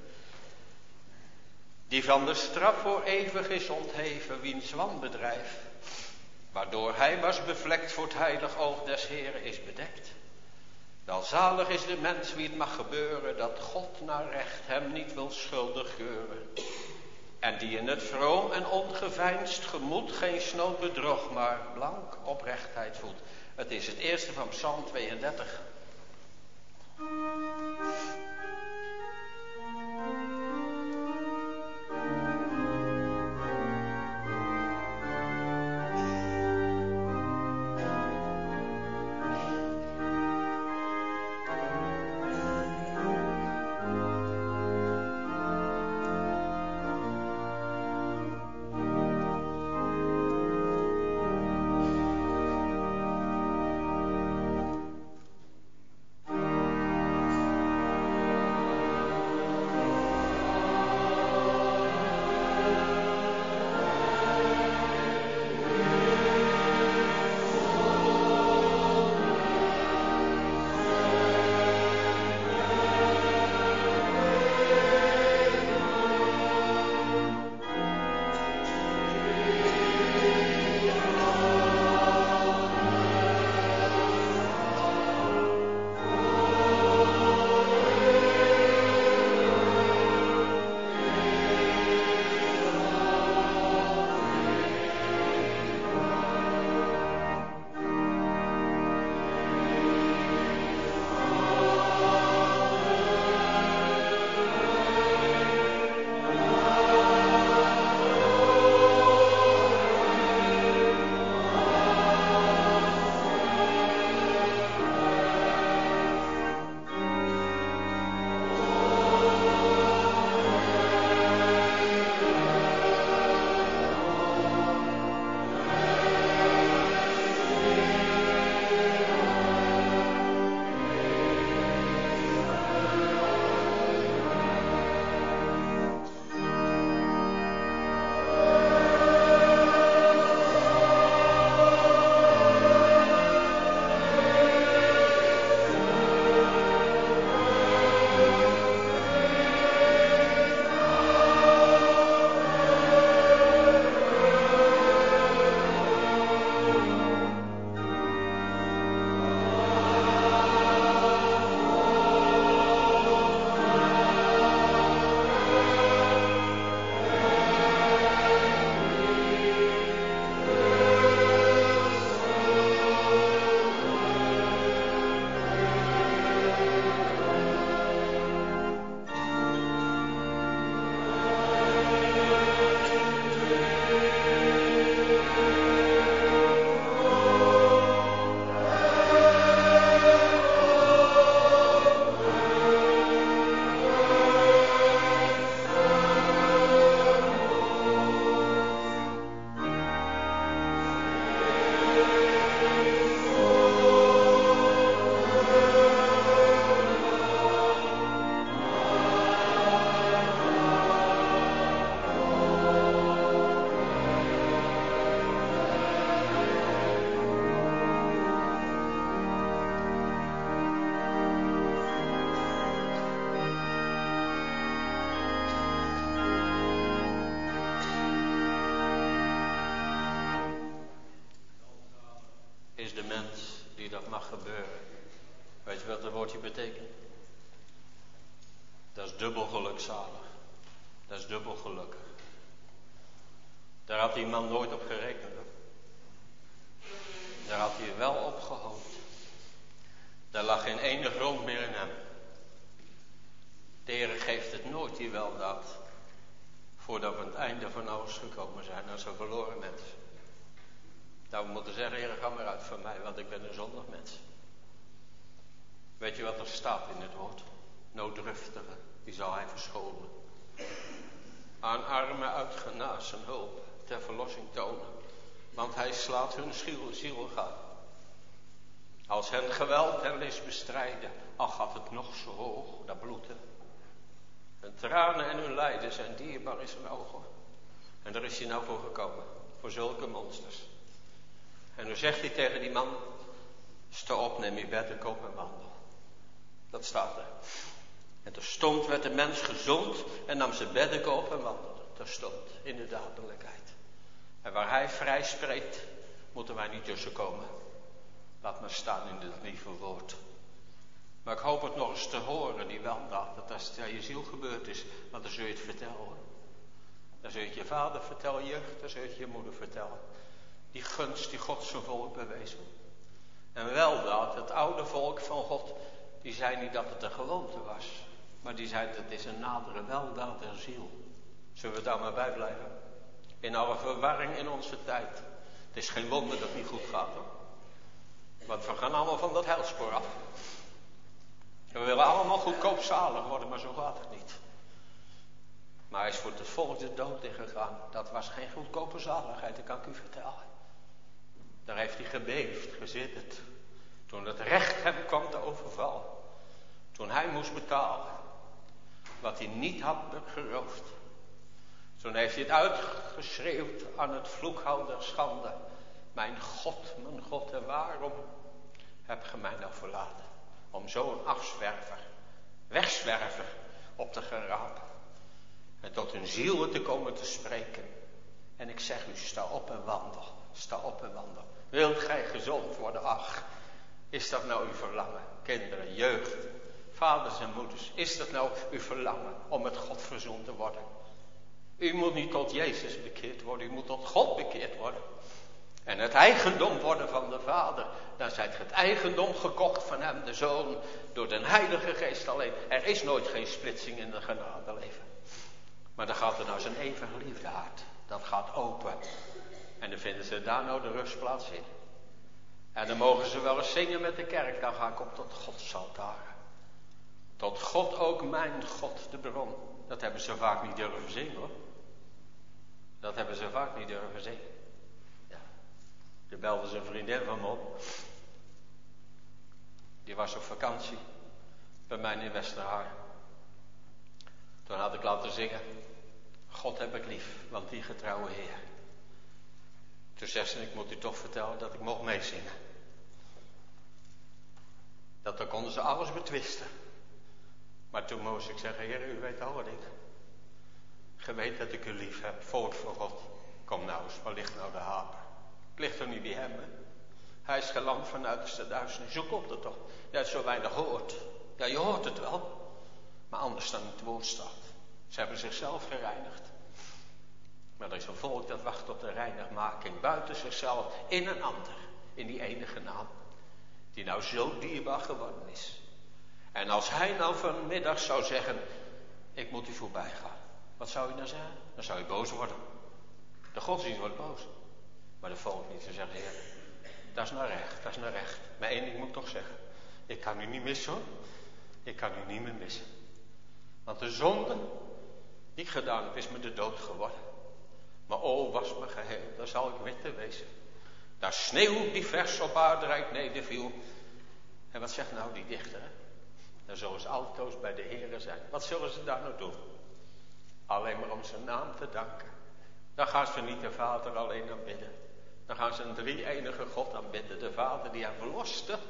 Die van de straf voor eeuwig is ontheven, wiens wanbedrijf, waardoor hij was bevlekt voor het heilig oog des Heeren is bedekt. Welzalig is de mens wie het mag gebeuren, dat God naar recht hem niet wil schuldig keuren. En die in het vroom en ongeveinsd gemoed geen snood bedrog, maar blank oprechtheid voelt. Het is het eerste van Psalm 32. gebeuren. Weet je wat dat woordje betekent? Dat is dubbel gelukzalig. Dat is dubbel gelukkig. Daar had die man nooit op gerekend. Hoor. Daar had hij wel op gehoopt. Daar lag geen enig grond meer in hem. De Heer geeft het nooit die weldaad, voordat we aan het einde van alles gekomen zijn, als een verloren mens. Dat we moeten zeggen, Heer, ga maar uit van mij, want ik ben een zondig mens. Weet je wat er staat in het woord? Nooddruftige, die zal hij verschonen. Aan armen uitgenazen hulp ter verlossing tonen. Want hij slaat hun ziel gaan. Als hen geweld en list bestrijden, al gaat het nog zo hoog, dat bloeden. Hun tranen en hun lijden zijn dierbaar in zijn ogen. En daar is hij nou voor gekomen, voor zulke monsters. En nu zegt hij tegen die man, sta op, neem je bed en koop en wandel. Dat staat er. En terstond werd de mens gezond en nam zijn bedden op en wandelde. Terstond, in de dadelijkheid. En waar hij vrij spreekt, moeten wij niet tussenkomen. Laat maar staan in het lieve woord. Maar ik hoop het nog eens te horen, die weldaad, dat als het aan je ziel gebeurd is, want dan zul je het vertellen. Dan zul je het je vader vertellen, jeugd, dan zul je het je moeder vertellen. Die gunst die God zijn volk bewezen. En weldaad, het oude volk van God, die zei niet dat het een gewoonte was. Maar die zei dat het is een nadere weldaad der ziel. Zullen we daar maar bij blijven? In alle verwarring in onze tijd. Het is geen wonder dat het niet goed gaat, hoor. Want we gaan allemaal van dat heilspoor af. We willen allemaal goedkoop zalig worden, maar zo gaat het niet. Maar hij is voor het volk de dood ingegaan. Dat was geen goedkope zaligheid, dat kan ik u vertellen. Daar heeft hij gebeefd, gezitterd. Toen het recht hem kwam te overvallen. Toen hij moest betalen. Wat hij niet had geroofd. Toen heeft hij het uitgeschreeuwd aan het vloekhouder schande. Mijn God, en waarom heb ge mij nou verlaten? Om zo'n afzwerver, wegzwerver op te gaan rapen. En tot hun ziel te komen te spreken. En ik zeg u, sta op en wandel. Sta op en wandel. Wilt gij gezond worden? Ach, is dat nou uw verlangen? Kinderen, jeugd, vaders en moeders. Is dat nou uw verlangen om met God verzoend te worden? U moet niet tot Jezus bekeerd worden. U moet tot God bekeerd worden. En het eigendom worden van de Vader. Dan zijt ge het eigendom gekocht van hem, de Zoon. Door de Heilige Geest alleen. Er is nooit geen splitsing in de genadeleven. Maar dan gaat er nou zijn eeuwige liefdehart. Dat gaat open. En dan vinden ze daar nou de rustplaats in. En dan mogen ze wel eens zingen met de kerk. Dan ga ik op tot Gods altaar. Tot God ook mijn God, de bron. Dat hebben ze vaak niet durven zingen, hoor. Dat hebben ze vaak niet durven zingen. Ja. Er belde zijn vriendin van me op. Die was op vakantie. Bij mij in Westerhaar. Toen had ik laten zingen. God heb ik lief, want die getrouwe Heer. Toen zei ze, ik moet u toch vertellen dat ik mocht meezingen. Dat dan konden ze alles betwisten. Maar toen moest ik zeggen, Heer, u weet al wat ik. Ge weet dat ik u lief heb, volk van God. Kom nou eens, waar ligt nou de haper? Het ligt er niet bij hem, hè? Hij is geland vanuit de duisternis. Zo komt het toch? Je hebt zo weinig gehoord. Ja, je hoort het wel. Maar anders dan het woord staat. Ze hebben zichzelf gereinigd. Maar er is een volk dat wacht op de reinigmaking. Buiten zichzelf, in een ander. In die enige naam. Die nou zo dierbaar geworden is. En als hij nou vanmiddag zou zeggen, ik moet u voorbij gaan. Wat zou u nou zeggen? Dan zou u boos worden. De godsdienst wordt boos. Maar de volk niet. Ze zeggen, Heer, dat is nou recht, dat is nou recht. Maar één ding moet ik toch zeggen. Ik kan u niet missen, hoor. Ik kan u niet meer missen. Want de zonde die ik gedaan heb, is me de dood geworden. Maar o, was me geheel, dan zal ik witte wezen. Daar sneeuw die vers op aardrijk nederviel. En wat zegt nou die dichter, hè? Dan zullen ze altoos bij de Heere zijn. Wat zullen ze daar nou doen? Alleen maar om zijn naam te danken. Dan gaan ze niet de Vader alleen aanbidden. Dan gaan ze een drie-enige God aanbidden. De Vader die hen verloste.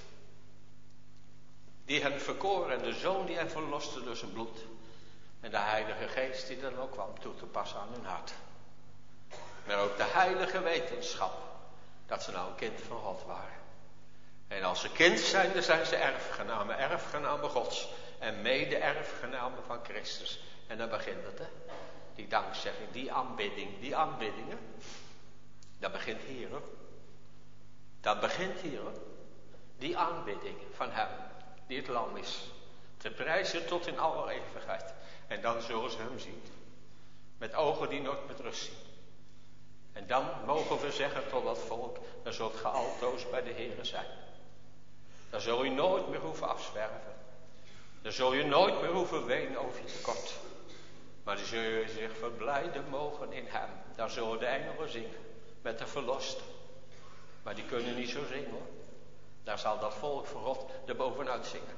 Die hen verkoren. En de Zoon die hen verloste door zijn bloed. En de Heilige Geest die dan ook kwam toe te passen aan hun hart. Maar ook de heilige wetenschap. Dat ze nou een kind van God waren. En als ze kind zijn, dan zijn ze erfgenamen. Erfgenamen Gods. En mede-erfgenamen van Christus. En dan begint het, hè. Die dankzegging, die aanbidding, die aanbiddingen. Dat begint hier, hoor. Dat begint hier hoor. Die aanbidding van hem, die het lam is. Te prijzen tot in alle eeuwigheid. En dan zullen ze hem zien. Met ogen die nooit met rust zien. En dan mogen we zeggen tot dat volk, dan zult ge altoos bij de Heere zijn. Dan zul je nooit meer hoeven afzwerven. Dan zul je nooit meer hoeven wenen over je tekort. Maar dan zul je zich verblijden mogen in hem. Daar zullen de engelen zingen. Met de verlosten. Maar die kunnen niet zo zingen hoor. Daar zal dat volk voor God erbovenuit zingen.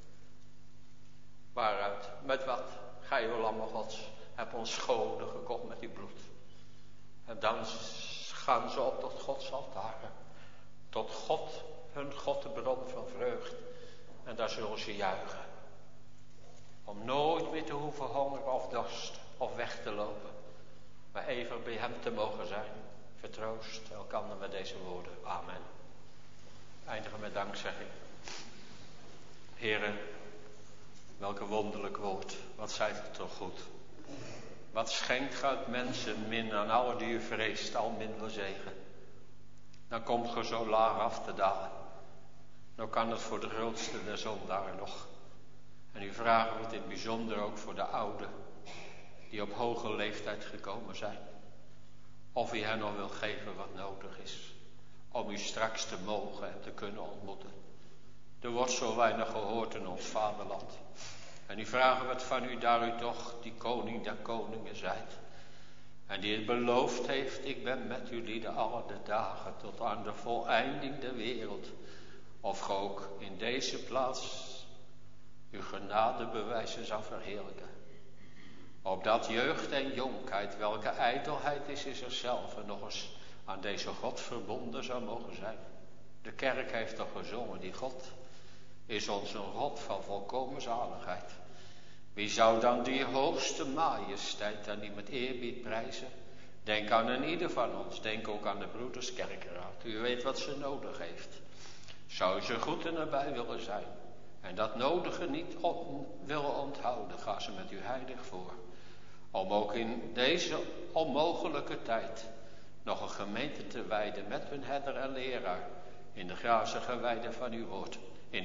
Waaruit? Met wat? Gij, o Lammen Gods, hebt ons scholen gekocht met uw bloed. En dan gaan ze op tot Gods altaren. Tot God, hun God, de bron van vreugd. En daar zullen ze juichen. Om nooit meer te hoeven hongeren of dorst of weg te lopen. Maar even bij hem te mogen zijn. Vertroost elkander met deze woorden. Amen. Eindigen met dankzegging. Heren, welk een wonderlijk woord. Wat zijt het toch goed. Wat schenkt gaat mensen min aan alle die u vreest, al minder zegen. Dan komt ge zo laag af te dalen. Nou kan het voor de grootste der zondaren nog. En u vragen we het in het bijzonder ook voor de ouden, die op hoge leeftijd gekomen zijn. Of u hen nog wil geven wat nodig is, om u straks te mogen en te kunnen ontmoeten. Er wordt zo weinig gehoord in ons vaderland. En u vragen we het van u, daar u toch die koning der koningen zijt. En die het beloofd heeft, ik ben met u lieden alle de dagen tot aan de voleinding der wereld. Of ge ook in deze plaats uw genadebewijzen zou verheerlijken. Opdat jeugd en jonkheid, welke ijdelheid is in zichzelf, en nog eens aan deze God verbonden zou mogen zijn. De kerk heeft toch gezongen, die God is ons een God van volkomen zaligheid. Wie zou dan die hoogste majesteit dan niet met eerbied prijzen? Denk aan een ieder van ons, denk ook aan de broeders kerkenraad. U weet wat ze nodig heeft. Zou ze goed en nabij willen zijn en dat nodige niet willen onthouden, ga ze met u heilig voor. Om ook in deze onmogelijke tijd nog een gemeente te wijden met hun herder en leraar in de grazige weide van uw woord.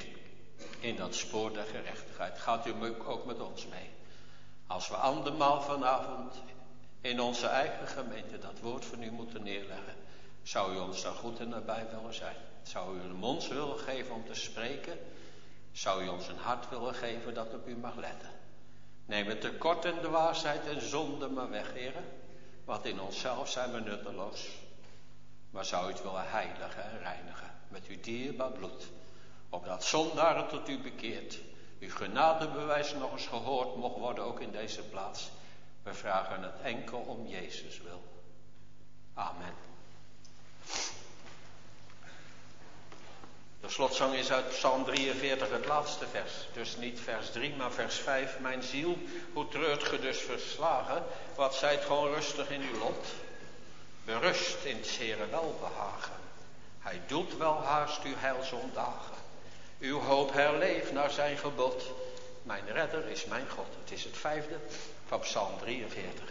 In dat spoor der gerechtigheid. Gaat u ook met ons mee. Als we andermaal vanavond in onze eigen gemeente dat woord van u moeten neerleggen, zou u ons daar goed en nabij willen zijn. Zou u een mond willen geven om te spreken? Zou u ons een hart willen geven dat op u mag letten? Neem het tekort en dwaasheid en zonde maar weg, heren. Want in onszelf zijn we nutteloos. Maar zou u het willen heiligen en reinigen met uw dierbaar bloed. Opdat zondaren tot u bekeerd. Uw genadebewijs nog eens gehoord mocht worden ook in deze plaats. We vragen het enkel om Jezus wil. Amen. De slotzang is uit Psalm 43, het laatste vers. Dus niet vers 3, maar vers 5. Mijn ziel, hoe treurt ge dus verslagen? Wat zijt gewoon rustig in uw lot? Berust in het Heere welbehagen. Hij doet wel haast uw heil zondagen. Uw hoop herleeft naar zijn gebod. Mijn redder is mijn God. Het is het 5e van Psalm 43.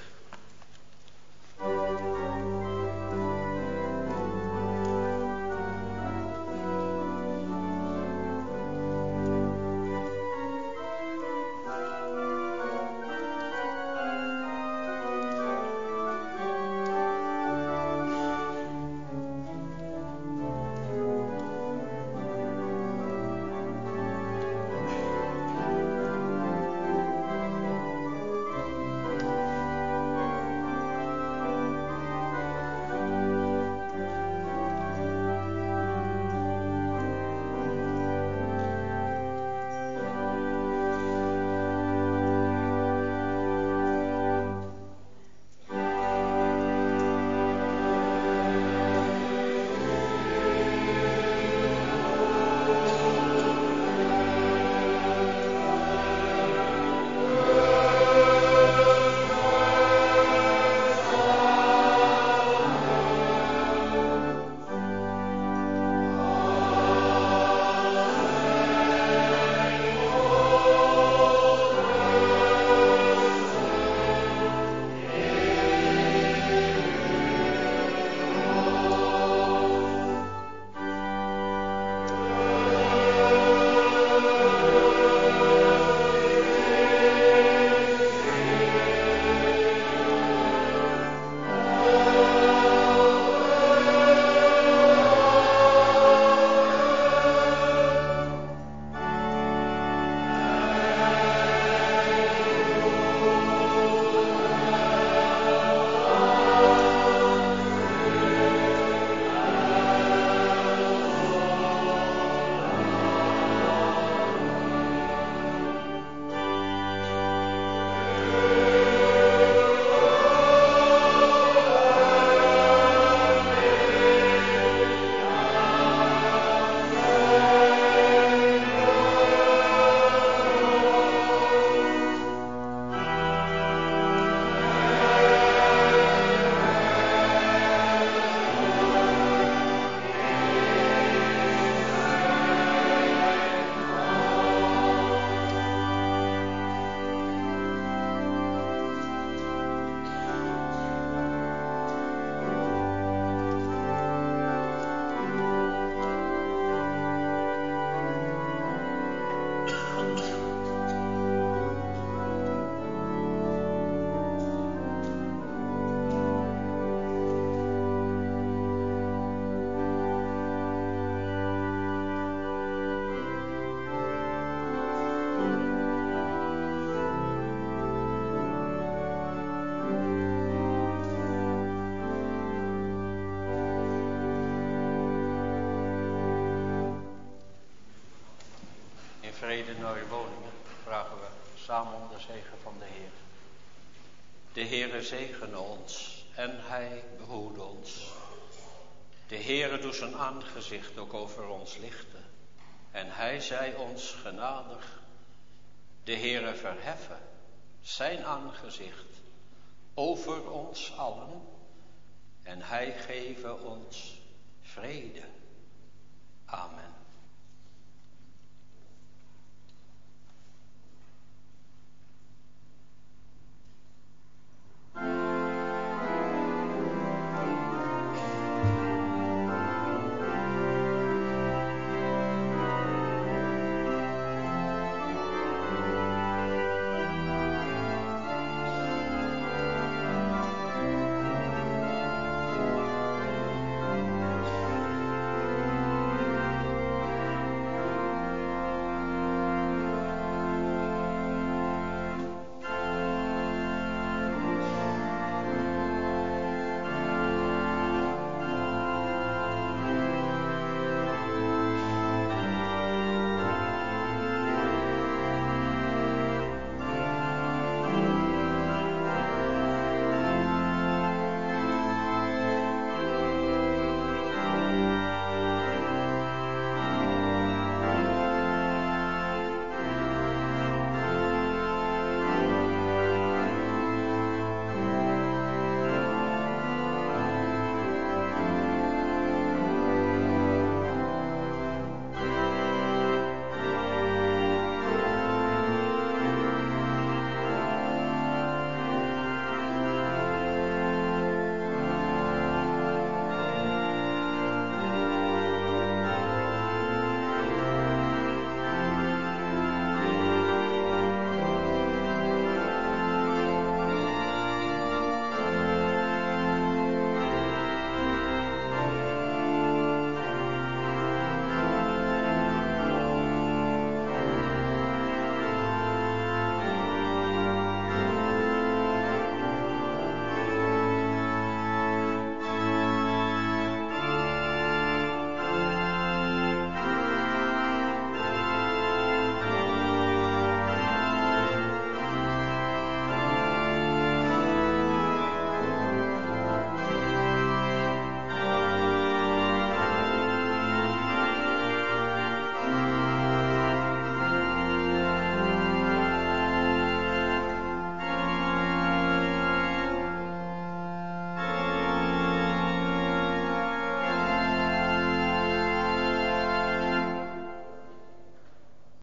treden naar uw woningen, vragen we samen om de zegen van de Heer. De Heere zegene ons en hij behoede ons. De Heere doet zijn aangezicht ook over ons lichten en hij zij ons genadig. De Heere verheffen zijn aangezicht over ons allen en hij geven ons vrede. Amen.